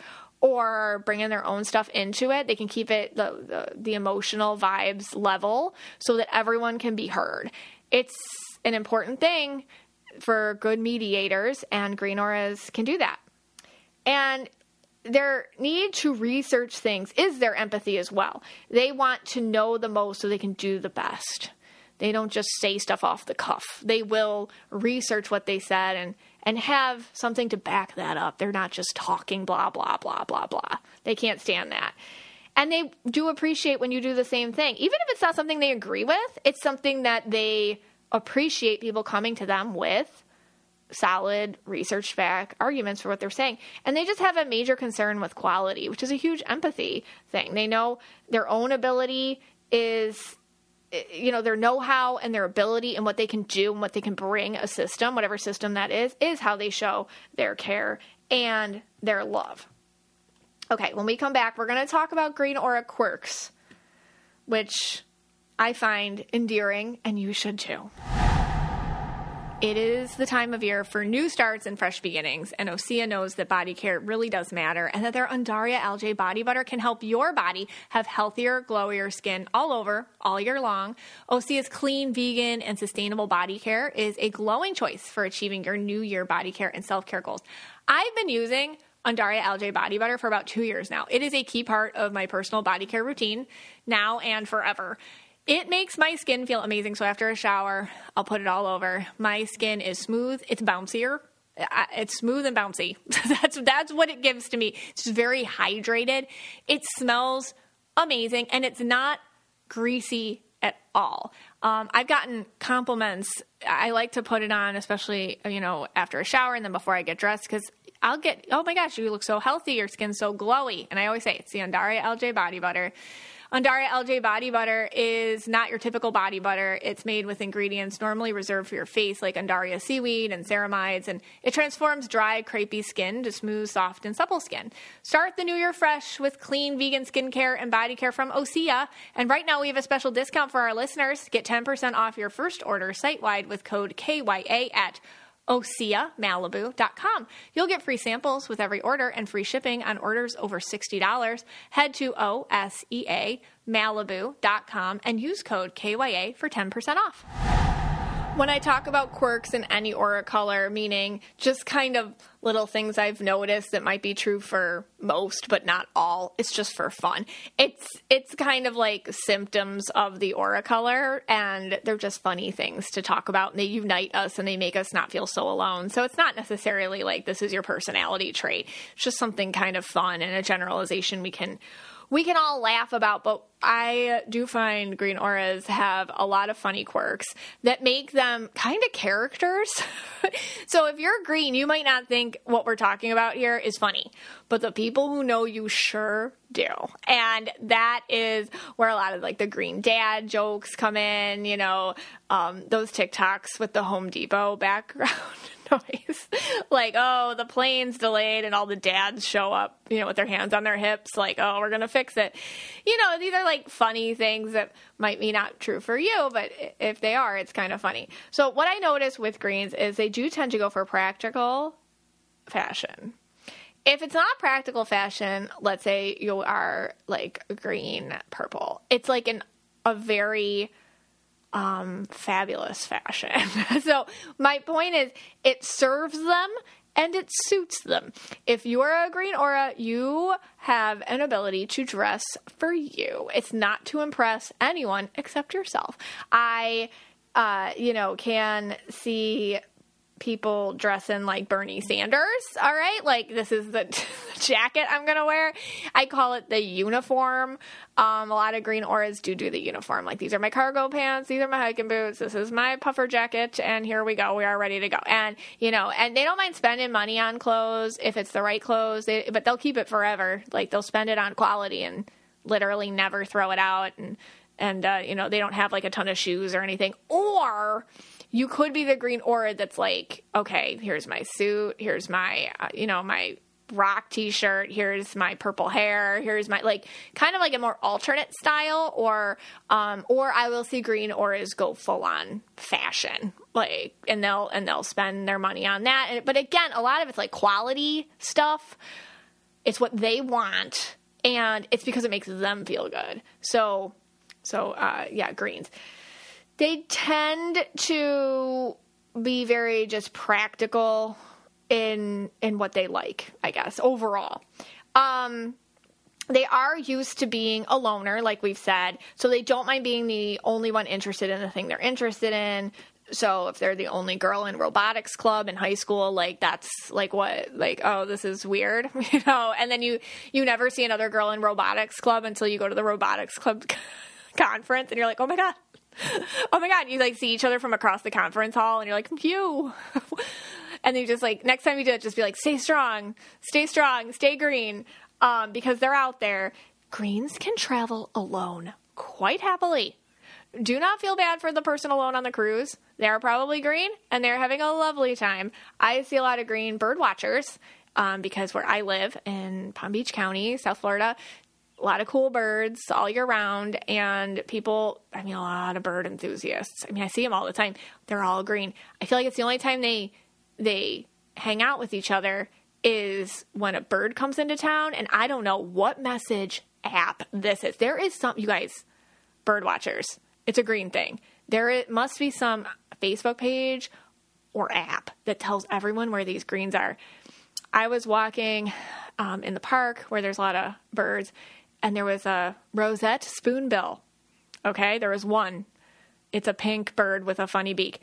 or bringing their own stuff into it. They can keep it the, the, the emotional vibes level so that everyone can be heard. It's an important thing for good mediators, and green auras can do that. And their need to research things is their empathy as well. They want to know the most so they can do the best. They don't just say stuff off the cuff. They will research what they said and, and have something to back that up. They're not just talking blah, blah, blah, blah, blah. They can't stand that. And they do appreciate when you do the same thing. Even if it's not something they agree with, it's something that they appreciate people coming to them with solid, researched back arguments for what they're saying. And they just have a major concern with quality, which is a huge empathy thing. They know their own ability is, you know, their know-how and their ability and what they can do and what they can bring a system, whatever system that is, is how they show their care and their love. Okay, when we come back, we're going to talk about green aura quirks, which I find endearing, and you should too. It is the time of year for new starts and fresh beginnings, and Osea knows that body care really does matter, and that their Undaria Algae Body Butter can help your body have healthier, glowier skin all over, all year long. Osea's clean, vegan, and sustainable body care is a glowing choice for achieving your new year body care and self-care goals. I've been using Undaria Algae Body Butter for about two years now. It is a key part of my personal body care routine now and forever. It makes my skin feel amazing. So after a shower, I'll put it all over. My skin is smooth. It's bouncier. It's smooth and bouncy. that's that's what it gives to me. It's just very hydrated. It smells amazing, and it's not greasy at all. Um, I've gotten compliments. I like to put it on, especially, you know, after a shower and then before I get dressed, because I'll get, oh my gosh, you look so healthy. Your skin's so glowy. And I always say it's the Undaria Algae Body Butter. Undaria L J Body Butter is not your typical body butter. It's made with ingredients normally reserved for your face, like Undaria seaweed and ceramides, and it transforms dry, crepey skin to smooth, soft, and supple skin. Start the new year fresh with clean vegan skincare and body care from Osea. And right now we have a special discount for our listeners. Get ten percent off your first order site-wide with code K Y A at Osea Malibu dot com. You'll get free samples with every order and free shipping on orders over sixty dollars. Head to O S E A Malibu dot com and use code K Y A for ten percent off. When I talk about quirks in any aura color, meaning just kind of little things I've noticed that might be true for most, but not all, it's just for fun. It's it's kind of like symptoms of the aura color, and they're just funny things to talk about, and they unite us, and they make us not feel so alone. So it's not necessarily like this is your personality trait. It's just something kind of fun and a generalization we can we can all laugh about, but I do find green auras have a lot of funny quirks that make them kind of characters. So if you're green, you might not think what we're talking about here is funny, but the people who know you sure do. And that is where a lot of like the green dad jokes come in, you know, um, those TikToks with the Home Depot background noise. Like, oh, the plane's delayed and all the dads show up, you know, with their hands on their hips, like, oh, we're going to fix it. You know, these are like funny things that might be not true for you, but if they are, it's kind of funny. So what I notice with greens is they do tend to go for practical fashion. If it's not practical fashion, let's say you are like green purple, it's like an a very um, fabulous fashion. So my point is it serves them and it suits them. If you are a green aura, you have an ability to dress for you. It's not to impress anyone except yourself. I, uh, you know, can see people dressing like Bernie Sanders, all right? Like, this is the t- jacket I'm going to wear. I call it the uniform. Um, a lot of green auras do do the uniform. Like, these are my cargo pants, these are my hiking boots, this is my puffer jacket, and here we go. We are ready to go. And, you know, and they don't mind spending money on clothes if it's the right clothes, they, but they'll keep it forever. Like, they'll spend it on quality and literally never throw it out. And, and uh, you know, they don't have, like, a ton of shoes or anything. Or you could be the green aura that's like, okay, here's my suit, here's my, uh, you know, my rock t-shirt, here's my purple hair, here's my, like, kind of like a more alternate style, or, um, or I will see green auras go full on fashion, like, and they'll, and they'll spend their money on that. And, but again, a lot of it's like quality stuff. It's what they want, and it's because it makes them feel good. So, so, uh, yeah, greens. They tend to be very just practical in in what they like, I guess, overall. Um, they are used to being a loner, like we've said, so they don't mind being the only one interested in the thing they're interested in. So if they're the only girl in robotics club in high school, like, that's like what, like, oh, this is weird, you know? And then you, you never see another girl in robotics club until you go to the robotics club conference, and you're like, oh my God. Oh my God, you like see each other from across the conference hall and you're like, phew. And then you just like, next time you do it, just be like, stay strong, stay strong, stay green. Um, because they're out there. Greens can travel alone quite happily. Do not feel bad for the person alone on the cruise. They're probably green and they're having a lovely time. I see a lot of green bird watchers um, because where I live in Palm Beach County, South Florida, a lot of cool birds all year round, and people, I mean, a lot of bird enthusiasts. I mean, I see them all the time. They're all green. I feel like it's the only time they they hang out with each other is when a bird comes into town, and I don't know what message app this is. There is some, you guys, bird watchers, it's a green thing. There must be some Facebook page or app that tells everyone where these greens are. I was walking um, in the park where there's a lot of birds, and there was a rosette spoonbill. Okay, there was one. It's a pink bird with a funny beak.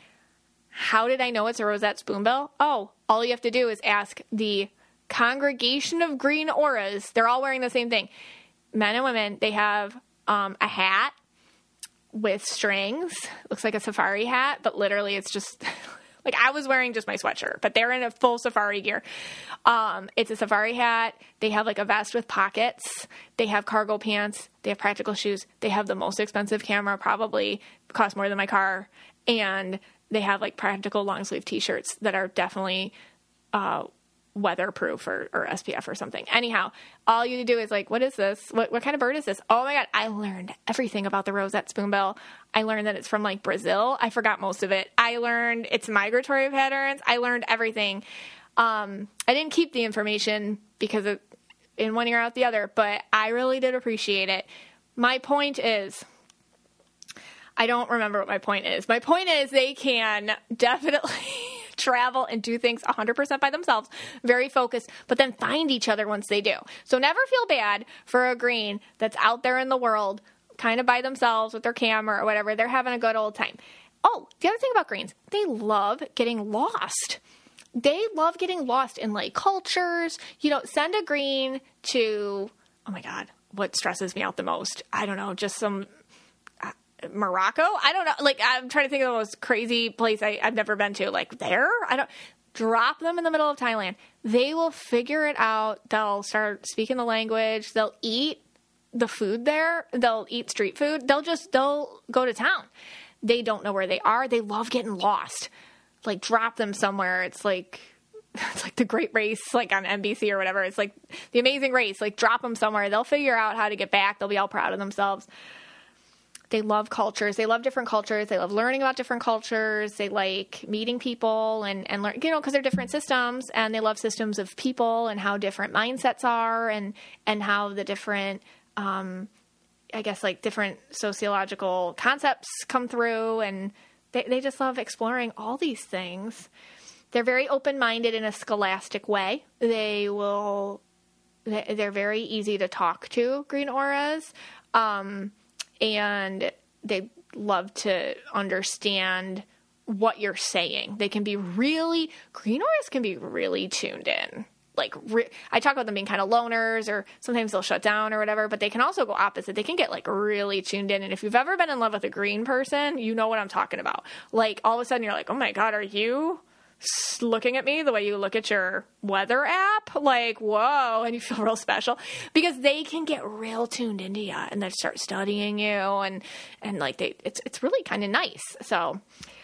How did I know it's a rosette spoonbill? Oh, all you have to do is ask the congregation of green auras. They're all wearing the same thing. Men and women, they have um, a hat with strings. Looks like a safari hat, but literally it's just Like, I was wearing just my sweatshirt, but they're in a full safari gear. Um, it's a safari hat. They have, like, a vest with pockets. They have cargo pants. They have practical shoes. They have the most expensive camera, probably cost more than my car. And they have, like, practical long-sleeve T-shirts that are definitely uh, weatherproof or, or S P F or something. Anyhow, all you do is, like, what is this? What what kind of bird is this? Oh, my God. I learned everything about the rosette spoonbill. I learned that it's from, like, Brazil. I forgot most of it. I learned its migratory patterns. I learned everything. Um, I didn't keep the information because of, in one ear out the other, but I really did appreciate it. My point is... I don't remember what my point is. My point is they can definitely travel and do things one hundred percent by themselves, very focused, but then find each other once they do. So never feel bad for a green that's out there in the world, kind of by themselves with their camera or whatever. They're having a good old time. Oh, the other thing about greens, they love getting lost. They love getting lost in, like, cultures. You know, send a green to, oh my God, what stresses me out the most? I don't know, just some... Morocco? I don't know. Like, I'm trying to think of the most crazy place I, I've never been to. Like, there? I don't... Drop them in the middle of Thailand. They will figure it out. They'll start speaking the language. They'll eat the food there. They'll eat street food. They'll just... They'll go to town. They don't know where they are. They love getting lost. Like, drop them somewhere. It's like... It's like The Great Race, like, on N B C or whatever. It's like The Amazing Race. Like, drop them somewhere. They'll figure out how to get back. They'll be all proud of themselves. They love cultures. They love different cultures. They love learning about different cultures. They like meeting people and, and learn, you know, because they're different systems, and they love systems of people and how different mindsets are, and, and how the different, um, I guess, like, different sociological concepts come through. And they, they just love exploring all these things. They're very open-minded in a scholastic way. They will, they're very easy to talk to, green auras. Um, And they love to understand what you're saying. They can be really, green auras can be really tuned in. Like, re- I talk about them being kind of loners, or sometimes they'll shut down or whatever, but they can also go opposite. They can get, like, really tuned in. And if you've ever been in love with a green person, you know what I'm talking about. Like, all of a sudden you're like, oh my God, are you looking at me the way you look at your weather app? Like, whoa. And you feel real special because they can get real tuned into you, and they start studying you, and and like they it's it's really kind of nice. So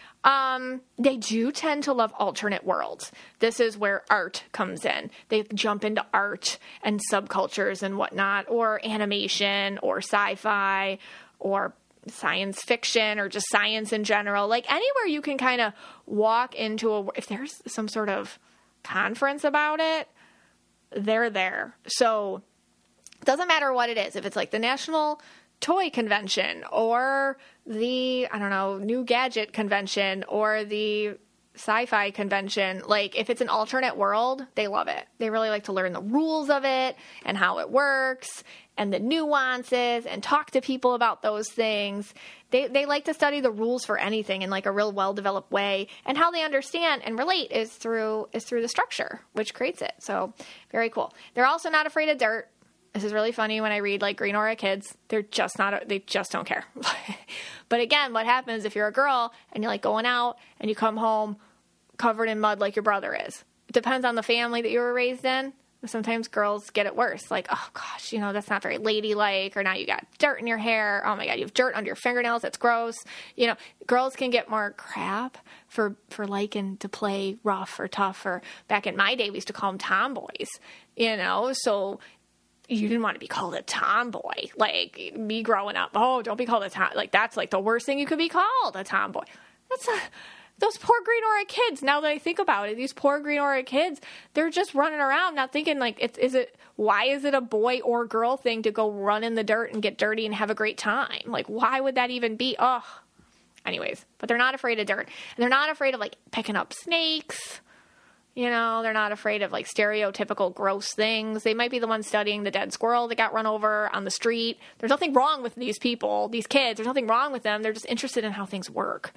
um they do tend to love alternate worlds. This is where art comes in. They jump into art and subcultures and whatnot, or animation, or sci-fi, or science fiction, or just science in general. Like, anywhere you can kind of walk into a, if there's some sort of conference about it, they're there. So it doesn't matter what it is. If it's like the National Toy Convention, or the, I don't know, New Gadget Convention, or the sci-fi convention, like, if it's an alternate world, they love it. They really like to learn the rules of it and how it works and the nuances, and talk to people about those things. They they like to study the rules for anything in, like, a real well-developed way, and how they understand and relate is through is through the structure, which creates it. So very cool. They're also not afraid of dirt. This is really funny when I read, like, green aura kids. They're just not, they just don't care. But again, what happens if you're a girl and you're, like, going out and you come home covered in mud like your brother is? It depends on the family that you were raised in. Sometimes girls get it worse. Like, oh gosh, you know, that's not very ladylike. Or now you got dirt in your hair. Oh my God, you have dirt under your fingernails. That's gross. You know, girls can get more crap for, for liking to play rough or tough. Or back in my day, we used to call them tomboys, you know, so you didn't want to be called a tomboy. Like, me growing up, oh, don't be called a tom. Like, that's like the worst thing you could be called, a tomboy. That's a... Those poor green aura kids, now that I think about it, these poor green aura kids, they're just running around not thinking, like, it's, is it, why is it a boy or girl thing to go run in the dirt and get dirty and have a great time? Like, why would that even be? Ugh. Anyways, but they're not afraid of dirt. And they're not afraid of, like, picking up snakes. You know, they're not afraid of, like, stereotypical gross things. They might be the ones studying the dead squirrel that got run over on the street. There's nothing wrong with these people, these kids. There's nothing wrong with them. They're just interested in how things work.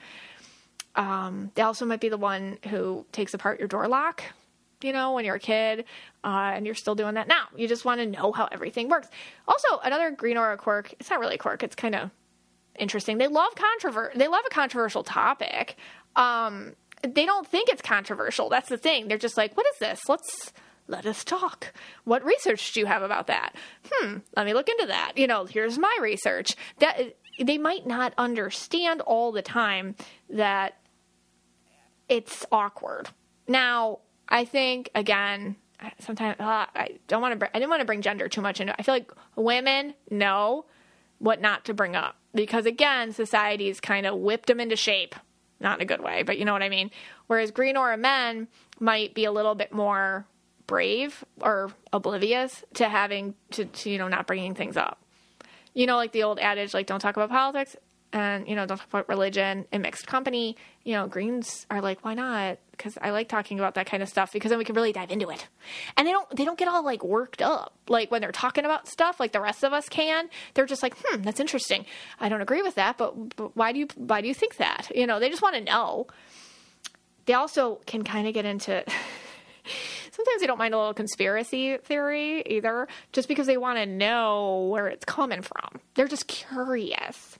Um, they also might be the one who takes apart your door lock, you know, when you're a kid, uh, and you're still doing that now. You just want to know how everything works. Also, another green aura quirk, it's not really a quirk, it's kind of interesting. They love controver- They love a controversial topic. Um, they don't think it's controversial. That's the thing. They're just like, what is this? Let's let us talk. What research do you have about that? Hmm, let me look into that. You know, here's my research. That they might not understand all the time that it's awkward. Now, I think, again, sometimes uh, I don't want to. I didn't want to bring gender too much into it. I feel like women know what not to bring up because, again, society's kind of whipped them into shape. Not in a good way, but you know what I mean. Whereas green aura men might be a little bit more brave or oblivious to having to, to you know, not bringing things up. You know, like the old adage, like, don't talk about politics and, you know, don't talk about religion in mixed company. You know, greens are like, why not? Because I like talking about that kind of stuff because then we can really dive into it. And they don't, they don't get all like worked up. Like when they're talking about stuff like the rest of us can, they're just like, hmm, that's interesting. I don't agree with that, but, but why do you, why do you think that? You know, they just want to know. They also can kind of get into, sometimes they don't mind a little conspiracy theory either, just because they want to know where it's coming from. They're just curious.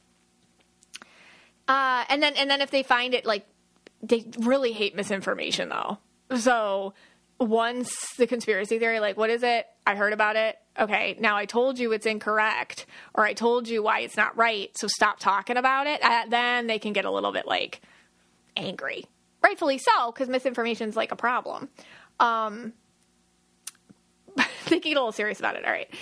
Uh, and then, and then if they find it, like, they really hate misinformation though. So once the conspiracy theory, like, what is it? I heard about it. Okay. Now I told you it's incorrect, or I told you why it's not right. So stop talking about it. Uh, then they can get a little bit like angry, rightfully so, because misinformation is like a problem. Um, they get a little serious about it. All right.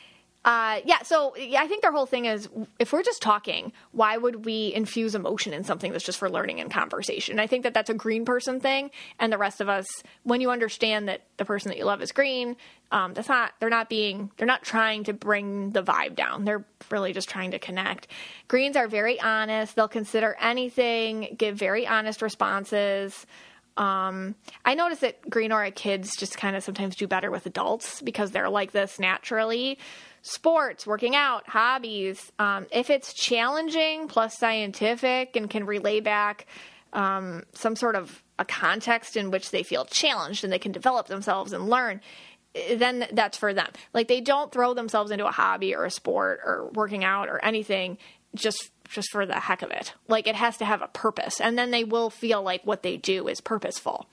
Uh, yeah, so yeah, I think their whole thing is, if we're just talking, why would we infuse emotion in something that's just for learning and conversation? And I think that that's a green person thing, and the rest of us, when you understand that the person that you love is green, um, that's not, they're not being, they're not trying to bring the vibe down. They're really just trying to connect. Greens are very honest. They'll consider anything, give very honest responses. Um, I notice that green aura kids just kind of sometimes do better with adults because they're like this naturally. Sports, working out, hobbies, um, if it's challenging plus scientific and can relay back um, some sort of a context in which they feel challenged and they can develop themselves and learn, then that's for them. Like, they don't throw themselves into a hobby or a sport or working out or anything just just for the heck of it. Like, it has to have a purpose, and then they will feel like what they do is purposeful.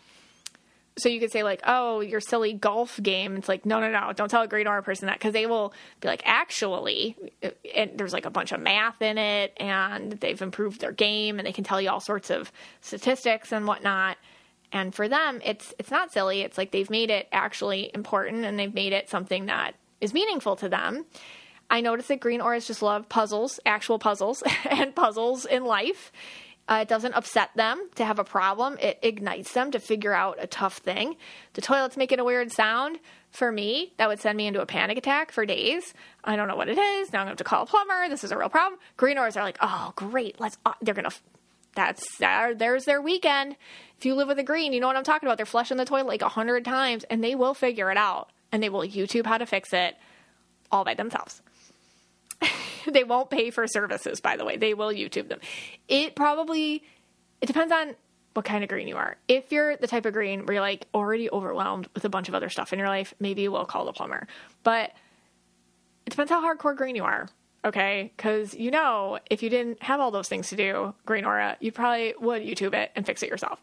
So you could say, like, oh, your silly golf game. It's like, no, no, no, don't tell a green aura person that, because they will be like, actually, and there's like a bunch of math in it, and they've improved their game, and they can tell you all sorts of statistics and whatnot. And for them, it's it's not silly. It's like they've made it actually important, and they've made it something that is meaningful to them. I notice that green auras just love puzzles, actual puzzles, and puzzles in life. Uh, it doesn't upset them to have a problem. It ignites them to figure out a tough thing. The toilet's making a weird sound. For me, that would send me into a panic attack for days. I don't know what it is. Now I'm going to have to call a plumber. This is a real problem. Green auras are like, oh, great. Let's. Uh, they're going to. That's uh, there's their weekend. If you live with a green, you know what I'm talking about. They're flushing the toilet like a hundred times, and they will figure it out, and they will YouTube how to fix it all by themselves. They won't pay for services, by the way. They will YouTube them. It probably, it depends on what kind of green you are. If you're the type of green where you're like already overwhelmed with a bunch of other stuff in your life, maybe you will call the plumber. But it depends how hardcore green you are, okay? Because, you know, if you didn't have all those things to do, green aura, you probably would YouTube it and fix it yourself.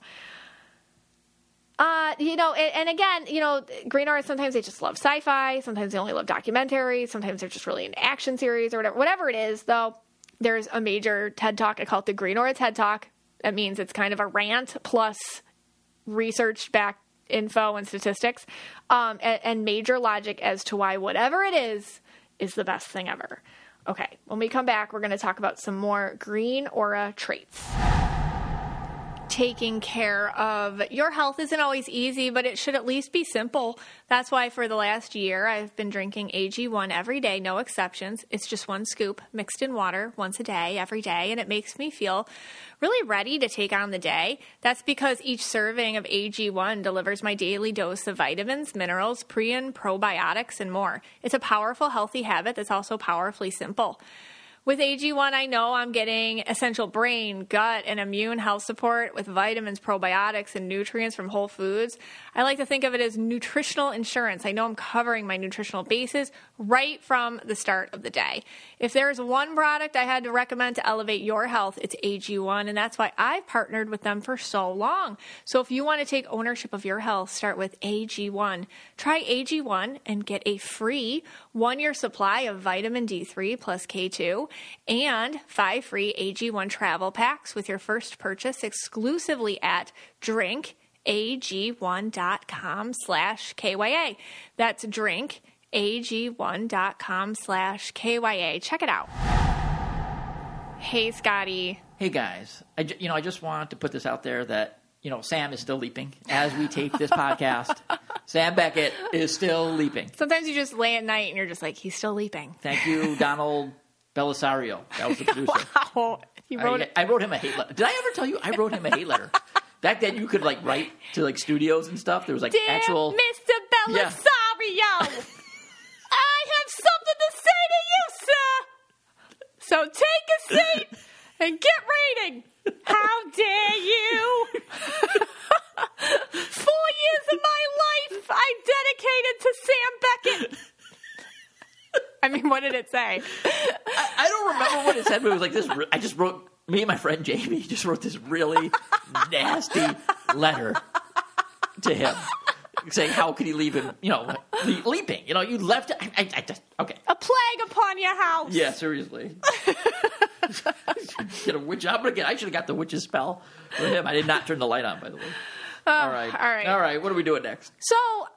Uh, you know, and, and again, you know, green auras, sometimes they just love sci-fi. Sometimes they only love documentaries. Sometimes they're just really into action series or whatever. Whatever it is, though, there's a major TED Talk. I call it the Green Aura TED Talk. That means it's kind of a rant plus research back info and statistics, um, and, and major logic as to why whatever it is, is the best thing ever. Okay, when we come back, we're going to talk about some more green aura traits. Taking care of your health isn't always easy, but it should at least be simple. That's why for the last year, I've been drinking A G one every day, no exceptions. It's just one scoop mixed in water once a day, every day, and it makes me feel really ready to take on the day. That's because each serving of A G one delivers my daily dose of vitamins, minerals, pre and probiotics, and more. It's a powerful, healthy habit that's also powerfully simple. With A G one, I know I'm getting essential brain, gut, and immune health support with vitamins, probiotics, and nutrients from whole foods. I like to think of it as nutritional insurance. I know I'm covering my nutritional bases right from the start of the day. If there's one product I had to recommend to elevate your health, it's A G one, and that's why I've partnered with them for so long. So if you want to take ownership of your health, start with A G one. Try A G one and get a free one-year supply of vitamin D three plus K two and five free A G one travel packs with your first purchase exclusively at drinkag1.com slash KYA. That's drinkag1.com slash KYA. Check it out. Hey, Scotty. Hey, guys. I, ju- you know, I just want to put this out there that, you know, Sam is still leaping as we tape this podcast. Sam Beckett is still leaping. Sometimes you just lay at night and you're just like, he's still leaping. Thank you, Donald Belisario. That was the producer. Wow. You wrote I, it. I wrote him a hate letter. Did I ever tell you I wrote him a hate letter? Back then, you could like write to like studios and stuff. There was like Dear actual Mister Belisario, I have something to say to you, sir. So take a seat and get reading. How dare you? Four years of my life I dedicated to Sam Beckett. I mean, what did it say? I, I don't remember what it said, but it was like this. I just wrote, me and my friend Jamie just wrote this really nasty letter to him saying, how could he leave him, you know, le- leaping? You know, you left, I, I, I just, okay. A plague upon your house. Yeah, seriously. Get a witch. I'm gonna get, I should have got the witch's spell for him. I did not turn the light on, by the way. Uh, all right. All right. All right. What are we doing next? So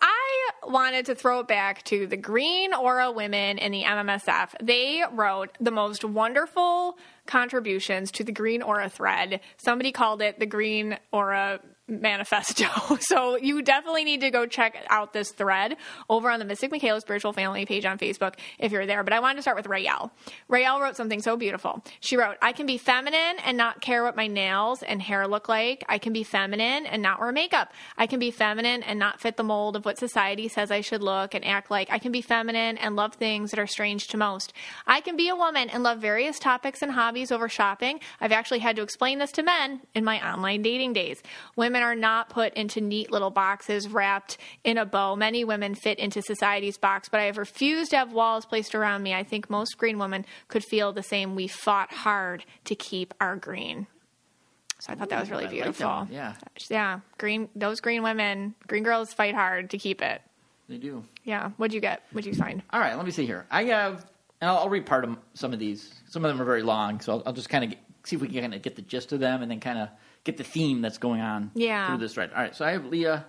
I wanted to throw it back to the Green Aura women in the M M S F. They wrote the most wonderful contributions to the Green Aura thread. Somebody called it the Green Aura Manifesto. So you definitely need to go check out this thread over on the Mystic Michaela Spiritual Family page on Facebook if you're there. But I wanted to start with Raelle. Raelle wrote something so beautiful. She wrote, I can be feminine and not care what my nails and hair look like. I can be feminine and not wear makeup. I can be feminine and not fit the mold of what society says I should look and act like. I can be feminine and love things that are strange to most. I can be a woman and love various topics and hobbies over shopping. I've actually had to explain this to men in my online dating days. Women are not put into neat little boxes wrapped in a bow. Many women fit into society's box, but I have refused to have walls placed around me. I think most green women could feel the same. We fought hard to keep our green. So I thought that was really I like beautiful. that one, yeah. Yeah. Green, those green women, green girls fight hard to keep it. They do. Yeah. What'd you get? What'd you find? All right. Let me see here. I have, and I'll, I'll read part of some of these. Some of them are very long, so I'll, I'll just kind of see if we can kind of get the gist of them and then kind of get the theme that's going on Yeah. through this thread. All right, so I have Leah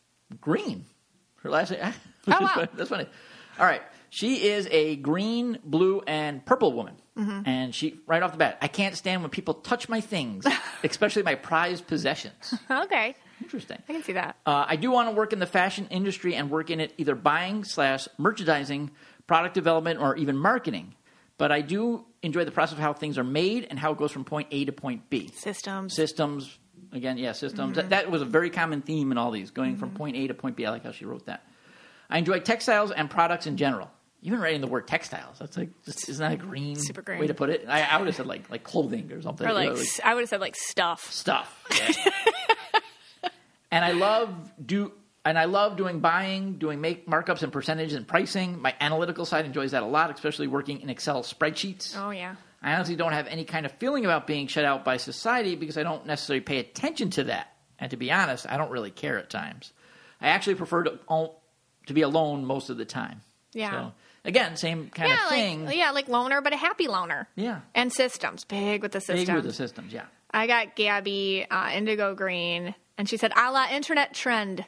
Green. Her last name. Oh, wow. That's funny. All right. She is a green, blue, and purple woman. Mm-hmm. And she, right off the bat, I can't stand when people touch my things, especially my prized possessions. Okay. Interesting. I can see that. Uh, I do want to work in the fashion industry and work in it either buying slash merchandising, product development, or even marketing. But I do enjoy the process of how things are made and how it goes from point A to point B. Systems. Systems. Again, yeah, systems. Mm-hmm. That, that was a very common theme in all these, going mm-hmm. from point A to point B. I like how she wrote that. I enjoy textiles and products in general. Even writing the word textiles, that's like, just, isn't that a green, Super green way to put it? I, I would have said like like clothing or something. Or like, you know, like I would have said like stuff. stuff. Yeah. And I love do and I love doing buying, doing make markups and percentages and pricing. My analytical side enjoys that a lot, especially working in Excel spreadsheets. Oh, yeah. I honestly don't have any kind of feeling about being shut out by society because I don't necessarily pay attention to that. And to be honest, I don't really care at times. I actually prefer to to be alone most of the time. Yeah. So, again, same kind yeah, of thing. Like, yeah, like loner, but a happy loner. Yeah. And systems. Big with the systems. Big with the systems, yeah. I got Gabby, uh, Indigo Green, and she said, a la internet trend.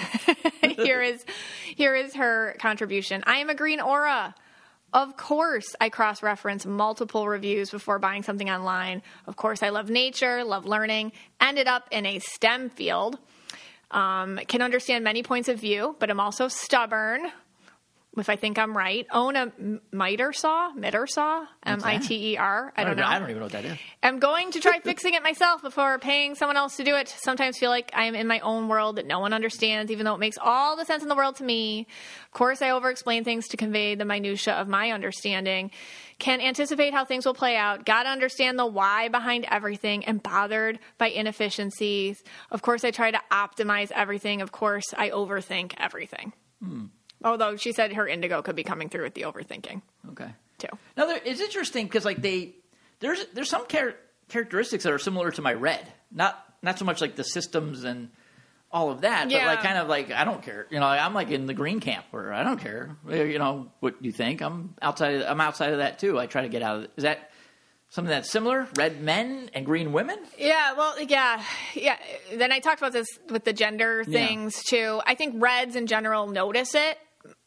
here is here is her contribution. I am a green aura. Of course, I cross-reference multiple reviews before buying something online. Of course, I love nature, love learning, ended up in a STEM field. Um, can understand many points of view, but I'm also stubborn. if I think I'm right, own a miter saw, miter saw, M I T E R. I don't know. I don't even know what that is. I'm going to try fixing it myself before paying someone else to do it. Sometimes feel like I'm in my own world that no one understands, even though it makes all the sense in the world to me. Of course, I over-explain things to convey the minutia of my understanding. Can anticipate how things will play out. Got to understand the why behind everything and bothered by inefficiencies. Of course, I try to optimize everything. Of course, I overthink everything. Hmm. Although she said her indigo could be coming through with the overthinking. Okay. Too. Now, there, it's interesting because like they, there's there's some char- characteristics that are similar to my red. Not not so much like the systems and all of that, yeah. but like kind of like I don't care. You know, I'm like in the green camp where I don't care. You know what you think? I'm outside. Of, I'm outside of that too. I try to get out of it. Is that something that's similar? Red men and green women? Yeah, well, yeah, yeah. Then I talked about this with the gender things yeah. too. I think reds in general notice it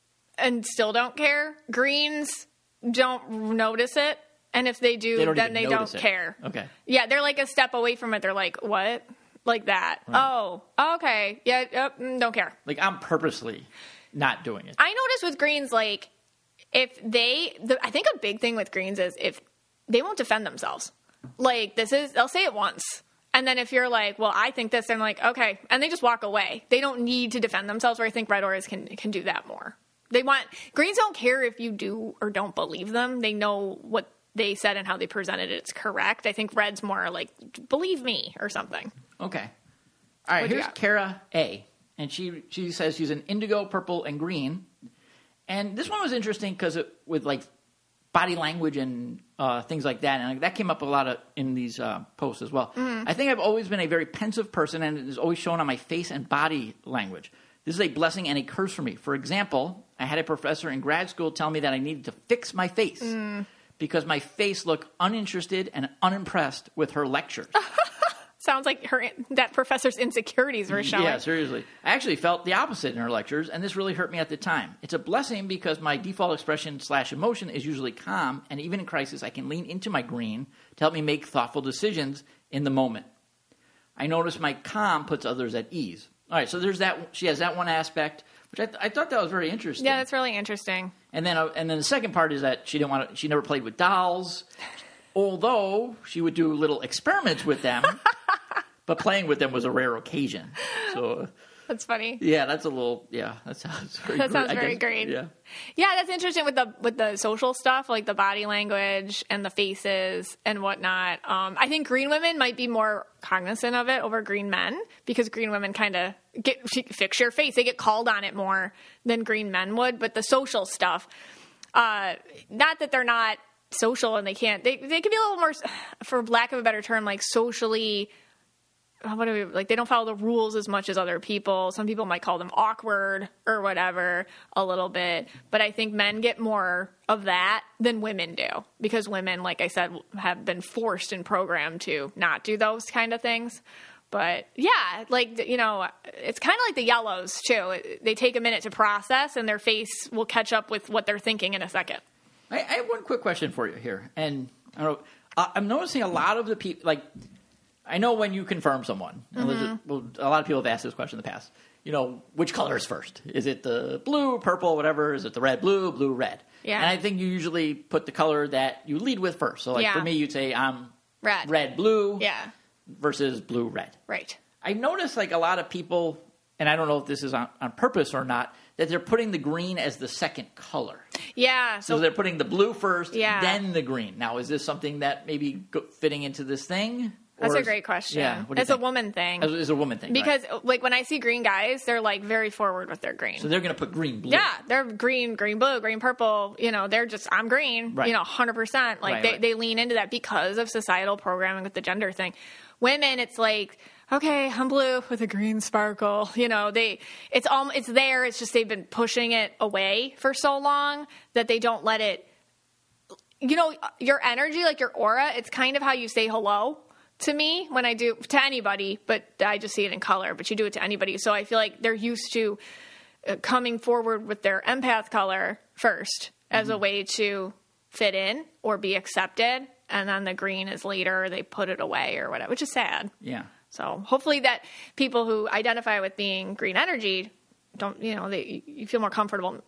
and still don't care. Greens don't notice it, and if they do, they then they don't it. care. Okay. Yeah, they're like a step away from it. They're like, what? Like that. Right. Oh, okay. Yeah, uh, don't care. Like I'm purposely not doing it. I notice with greens, like if they, the, I think a big thing with greens is if they won't defend themselves. Like this is, they'll say it once. And then if you're like, well, I think this, they're like, okay. And they just walk away. They don't need to defend themselves, where I think red auras can, can do that more. They want, greens don't care if you do or don't believe them. They know what they said and how they presented it. It's correct. I think red's more like, believe me or something. Okay. All right, What'd here's Kara A. And she she says she's an indigo, purple, and green. And this one was interesting because with like body language and uh, things like that. And that came up a lot of, in these uh, posts as well. Mm-hmm. I think I've always been a very pensive person, and it is always shown on my face and body language. This is a blessing and a curse for me. For example, I had a professor in grad school tell me that I needed to fix my face mm. because my face looked uninterested and unimpressed with her lectures. Sounds like her that professor's insecurities were showing. Yeah, seriously. I actually felt the opposite in her lectures, and this really hurt me at the time. It's a blessing because my default expression slash emotion is usually calm, and even in crisis, I can lean into my green to help me make thoughtful decisions in the moment. I notice my calm puts others at ease. All right, so there's that. She has that one aspect, which I, th- I thought that was very interesting. Yeah, that's really interesting. And then, uh, and then the second part is that she didn't want to. She never played with dolls, although she would do little experiments with them. But playing with them was a rare occasion. So that's funny. Yeah, that's a little. Yeah, that sounds very. That sounds great, very great. Yeah, yeah, that's interesting with the with the social stuff, like the body language and the faces and whatnot. Um, I think green women might be more cognizant of it over green men because green women kind of get fix your face. They get called on it more than green men would. But the social stuff, uh, not that they're not social and they can't. They they can be a little more, for lack of a better term, like socially. What do we like? They don't follow the rules as much as other people. Some people might call them awkward or whatever a little bit. But I think men get more of that than women do because women, like I said, have been forced and programmed to not do those kind of things. But yeah, like, you know, it's kind of like the yellows too. They take a minute to process and their face will catch up with what they're thinking in a second. I, I have one quick question for you here. And I don't know, I'm noticing a lot of the people, like, I know when you confirm someone, and mm-hmm. a, well, a lot of people have asked this question in the past, you know, which color is first? Is it the blue, purple, whatever? Is it the red, blue, blue, red? Yeah. And I think you usually put the color that you lead with first. So, like, yeah. for me, you'd say I'm red, red, blue yeah. versus blue, red. Right. I notice, like, a lot of people, and I don't know if this is on, on purpose or not, that they're putting the green as the second color. Yeah. So, so they're putting the blue first, yeah. then the green. Now, is this something that maybe go, fitting into this thing? That's or a great question. Yeah, it's a woman thing. It's a woman thing. Because, right. like, when I see green guys, they're, like, very forward with their green. So they're going to put green, blue. Yeah, they're green, green, blue, green, purple. You know, they're just, I'm green, right. you know, one hundred percent. Like, right, they, right. they lean into that because of societal programming with the gender thing. Women, it's like, okay, I'm blue with a green sparkle. You know, they, it's all, it's there. It's just they've been pushing it away for so long that they don't let it, you know, your energy, like your aura, it's kind of how you say hello. To me, when I do to anybody, but I just see it in color, but you do it to anybody. So I feel like they're used to uh, coming forward with their empath color first as mm-hmm. a way to fit in or be accepted. And then the green is later, they put it away or whatever, which is sad. Yeah. So hopefully that people who identify with being green energy don't, you know, they, you feel more comfortable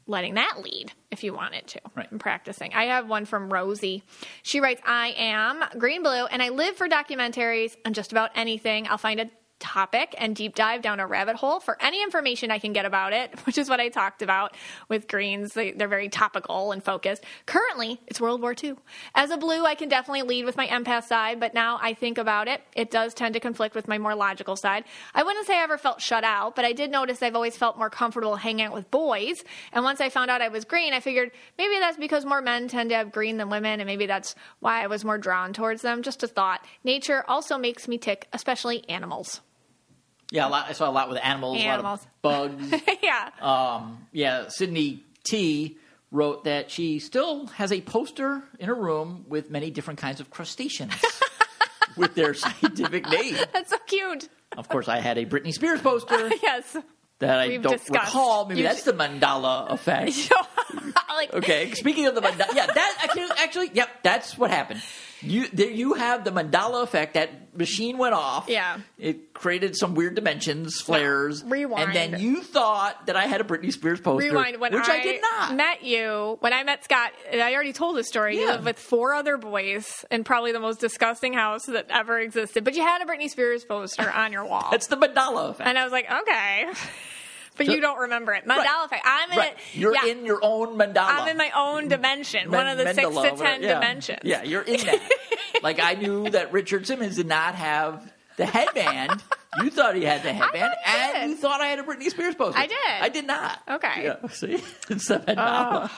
letting that lead if you wanted to Right. and practicing. I have one from Rosie. She writes, I am green blue and I live for documentaries on just about anything. I'll find a topic and deep dive down a rabbit hole for any information I can get about it, which is what I talked about with greens. They, they're very topical and focused. Currently, it's World War Two. As a blue, I can definitely lead with my empath side, but now I think about it, it does tend to conflict with my more logical side. I wouldn't say I ever felt shut out, but I did notice I've always felt more comfortable hanging out with boys. And once I found out I was green, I figured maybe that's because more men tend to have green than women, and maybe that's why I was more drawn towards them. Just a thought. Nature also makes me tick, especially animals. Yeah, a lot, I saw a lot with animals, Animals. a lot of bugs. Yeah. Um, yeah, Sydney T wrote that she still has a poster in her room with many different kinds of crustaceans with their scientific name. That's so cute. Of course, I had a Britney Spears poster Yes. that I We've don't discussed. recall. Maybe You that's sh- the mandala effect. like, Okay, speaking of the mandala, yeah, that actually, actually, yep, that's what happened. You there, you have the mandala effect. That machine went off. Yeah. It created some weird dimensions, flares. Rewind. And then you thought that I had a Britney Spears poster, Rewind. When which I, did not. met you, when I met Scott, and I already told the story, you Yeah. lived with four other boys in probably the most disgusting house that ever existed. But you had a Britney Spears poster on your wall. That's the mandala effect. And I was like, okay. But So- you don't remember it. Mandala Right. effect. I'm in Right. it. You're yeah. in your own mandala. I'm in my own dimension. Men- one of the six Mandela, to ten yeah. dimensions. Yeah, you're in that. Like I knew that Richard Simmons did not have the headband. You thought he had the headband, thought he did. and you thought I had a Britney Spears poster. I did. I did not. Okay. Yeah, see? It's the mandala.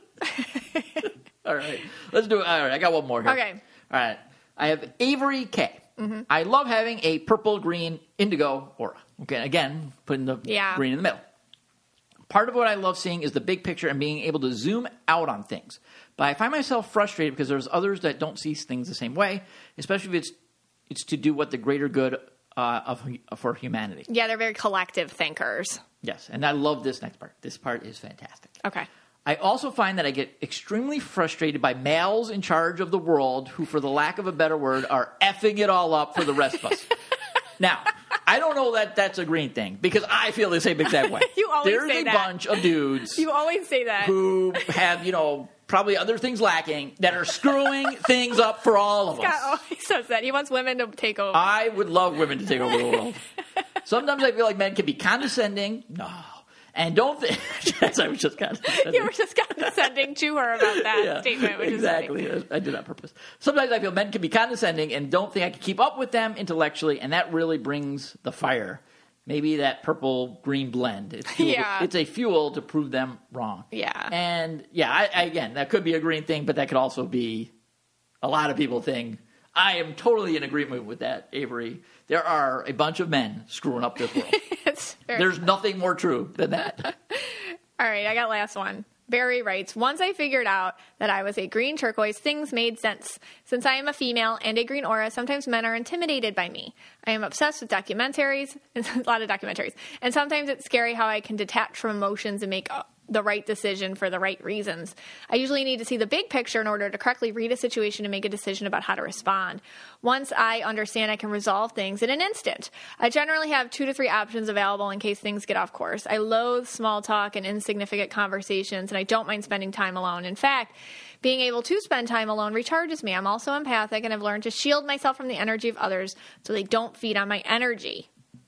All right. Let's do it. All right. I got one more here. Okay. All right. I have Avery K. Mm-hmm. I love having a purple, green, indigo aura. Okay. Again, putting the Yeah. green in the middle. Part of what I love seeing is the big picture and being able to zoom out on things. But I find myself frustrated because there's others that don't see things the same way, especially if it's it's to do what the greater good uh, of for humanity. Yeah, they're very collective thinkers. Yes, and I love this next part. This part is fantastic. Okay. I also find that I get extremely frustrated by males in charge of the world who, for the lack of a better word, are effing it all up for the rest of us. Now, I don't know that that's a green thing because I feel the same exact way. You always There's say a that. bunch of dudes You always say that. who have, you know, probably other things lacking that are screwing things up for all of us. Scott always says that. He wants women to take over. I would love women to take over the world. Sometimes I feel like men can be condescending. No. And don't think. Yes, I was just condescending. You were just condescending to her about that Yeah, statement, which exactly. is funny. I did that on purpose. Sometimes I feel men can be condescending and don't think I can keep up with them intellectually, and that really brings the fire. Maybe that purple-green blend. It's, fuel, Yeah. it's a fuel to prove them wrong. Yeah. And, yeah, I, I, again, that could be a green thing, but that could also be a lot of people think. I am totally in agreement with that, Avery. There are a bunch of men screwing up this world. It's very- There's nothing more true than that. All right, I got last one. Barry writes, once I figured out that I was a green turquoise, things made sense. Since I am a female and a green aura, sometimes men are intimidated by me. I am obsessed with documentaries, a lot of documentaries, and sometimes it's scary how I can detach from emotions and make the right decision for the right reasons. I usually need to see the big picture in order to correctly read a situation and make a decision about how to respond. Once I understand, I can resolve things in an instant. I generally have two to three options available in case things get off course. I loathe small talk and insignificant conversations, and I don't mind spending time alone. In fact, being able to spend time alone recharges me. I'm also empathic, and I've learned to shield myself from the energy of others so they don't feed on my energy.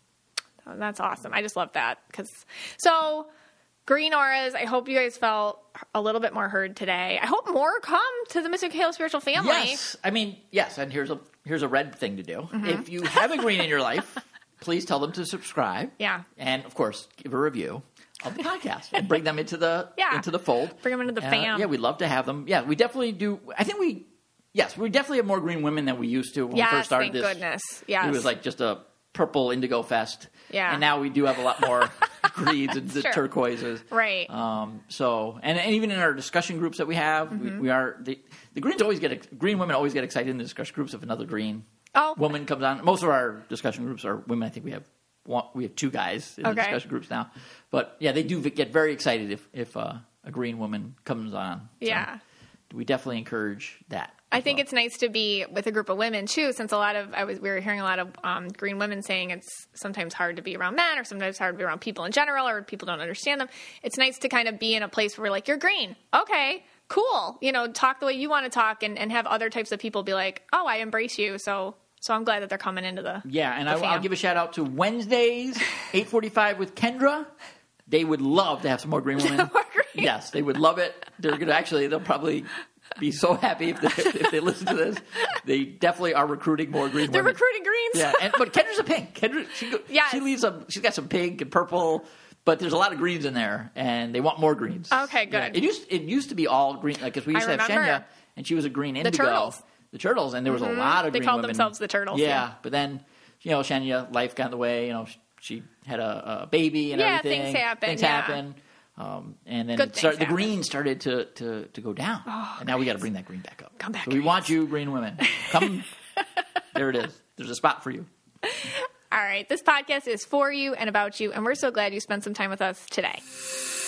Oh, that's awesome. I just love that. 'Cause, so... Green auras, I hope you guys felt a little bit more heard today. I hope more come to the Mister Michaela Spiritual Family. Yes. I mean, yes, and here's a here's a red thing to do. If you have a green in your life, please tell them to subscribe. Yeah. And, of course, give a review of the podcast and bring them into the Yeah. into the fold. Bring them into the Uh, fam. Yeah, we'd love to have them. Yeah, we definitely do. I think we, yes, we definitely have more green women than we used to when Yes, we first started thank this. goodness. Yes. It was like just a purple indigo fest. Yeah. And now we do have a lot more greens and the Sure. turquoises. Right. Um, so, and, and even in our discussion groups that we have, Mm-hmm. we, we are, the, the greens always get, ex- green women always get excited in the discussion groups if another green Oh. woman comes on. Most of our discussion groups are women. I think we have one, we have two guys in the Okay. discussion groups now. But yeah, they do get very excited if, if uh, a green woman comes on. So Yeah. we definitely encourage that. I think well. it's nice to be with a group of women too, since a lot of I was we were hearing a lot of um, green women saying it's sometimes hard to be around men, or sometimes hard to be around people in general, or people don't understand them. It's nice to kind of be in a place where we're like, you're green, okay, cool, you know, talk the way you want to talk, and, and have other types of people be like, oh, I embrace you, so. So I'm glad that they're coming into the yeah, and the I, I'll give a shout out to Wednesdays, eight forty-five with Kendra. They would love to have some more green women. More green. Yes, they would love it. They're gonna actually. They'll probably be so happy if they, if they listen to this. They definitely are recruiting more green They're women. They're recruiting greens. Yeah, and, but Kendra's a pink. Kendra, she yes. she leaves some. She's got some pink and purple. But there's a lot of greens in there, and they want more greens. Okay, good. Yeah, it used it used to be all green, like because we used I to have remember. Shenya, and she was a green indigo. The turtles. The turtles, and there was mm-hmm. a lot of they green called women. themselves the turtles. Yeah, yeah. but then you know Shenya, life got in the way. You know, she, she had a, a baby and yeah, everything. things happen. Things yeah. happen. Um, and then Good it started, the happen. green started to, to, to go down, oh, and now we got to bring that green back up. Come back. So we want you, green women. Come. There it is. There's a spot for you. All right. This podcast is for you and about you, and we're so glad you spent some time with us today.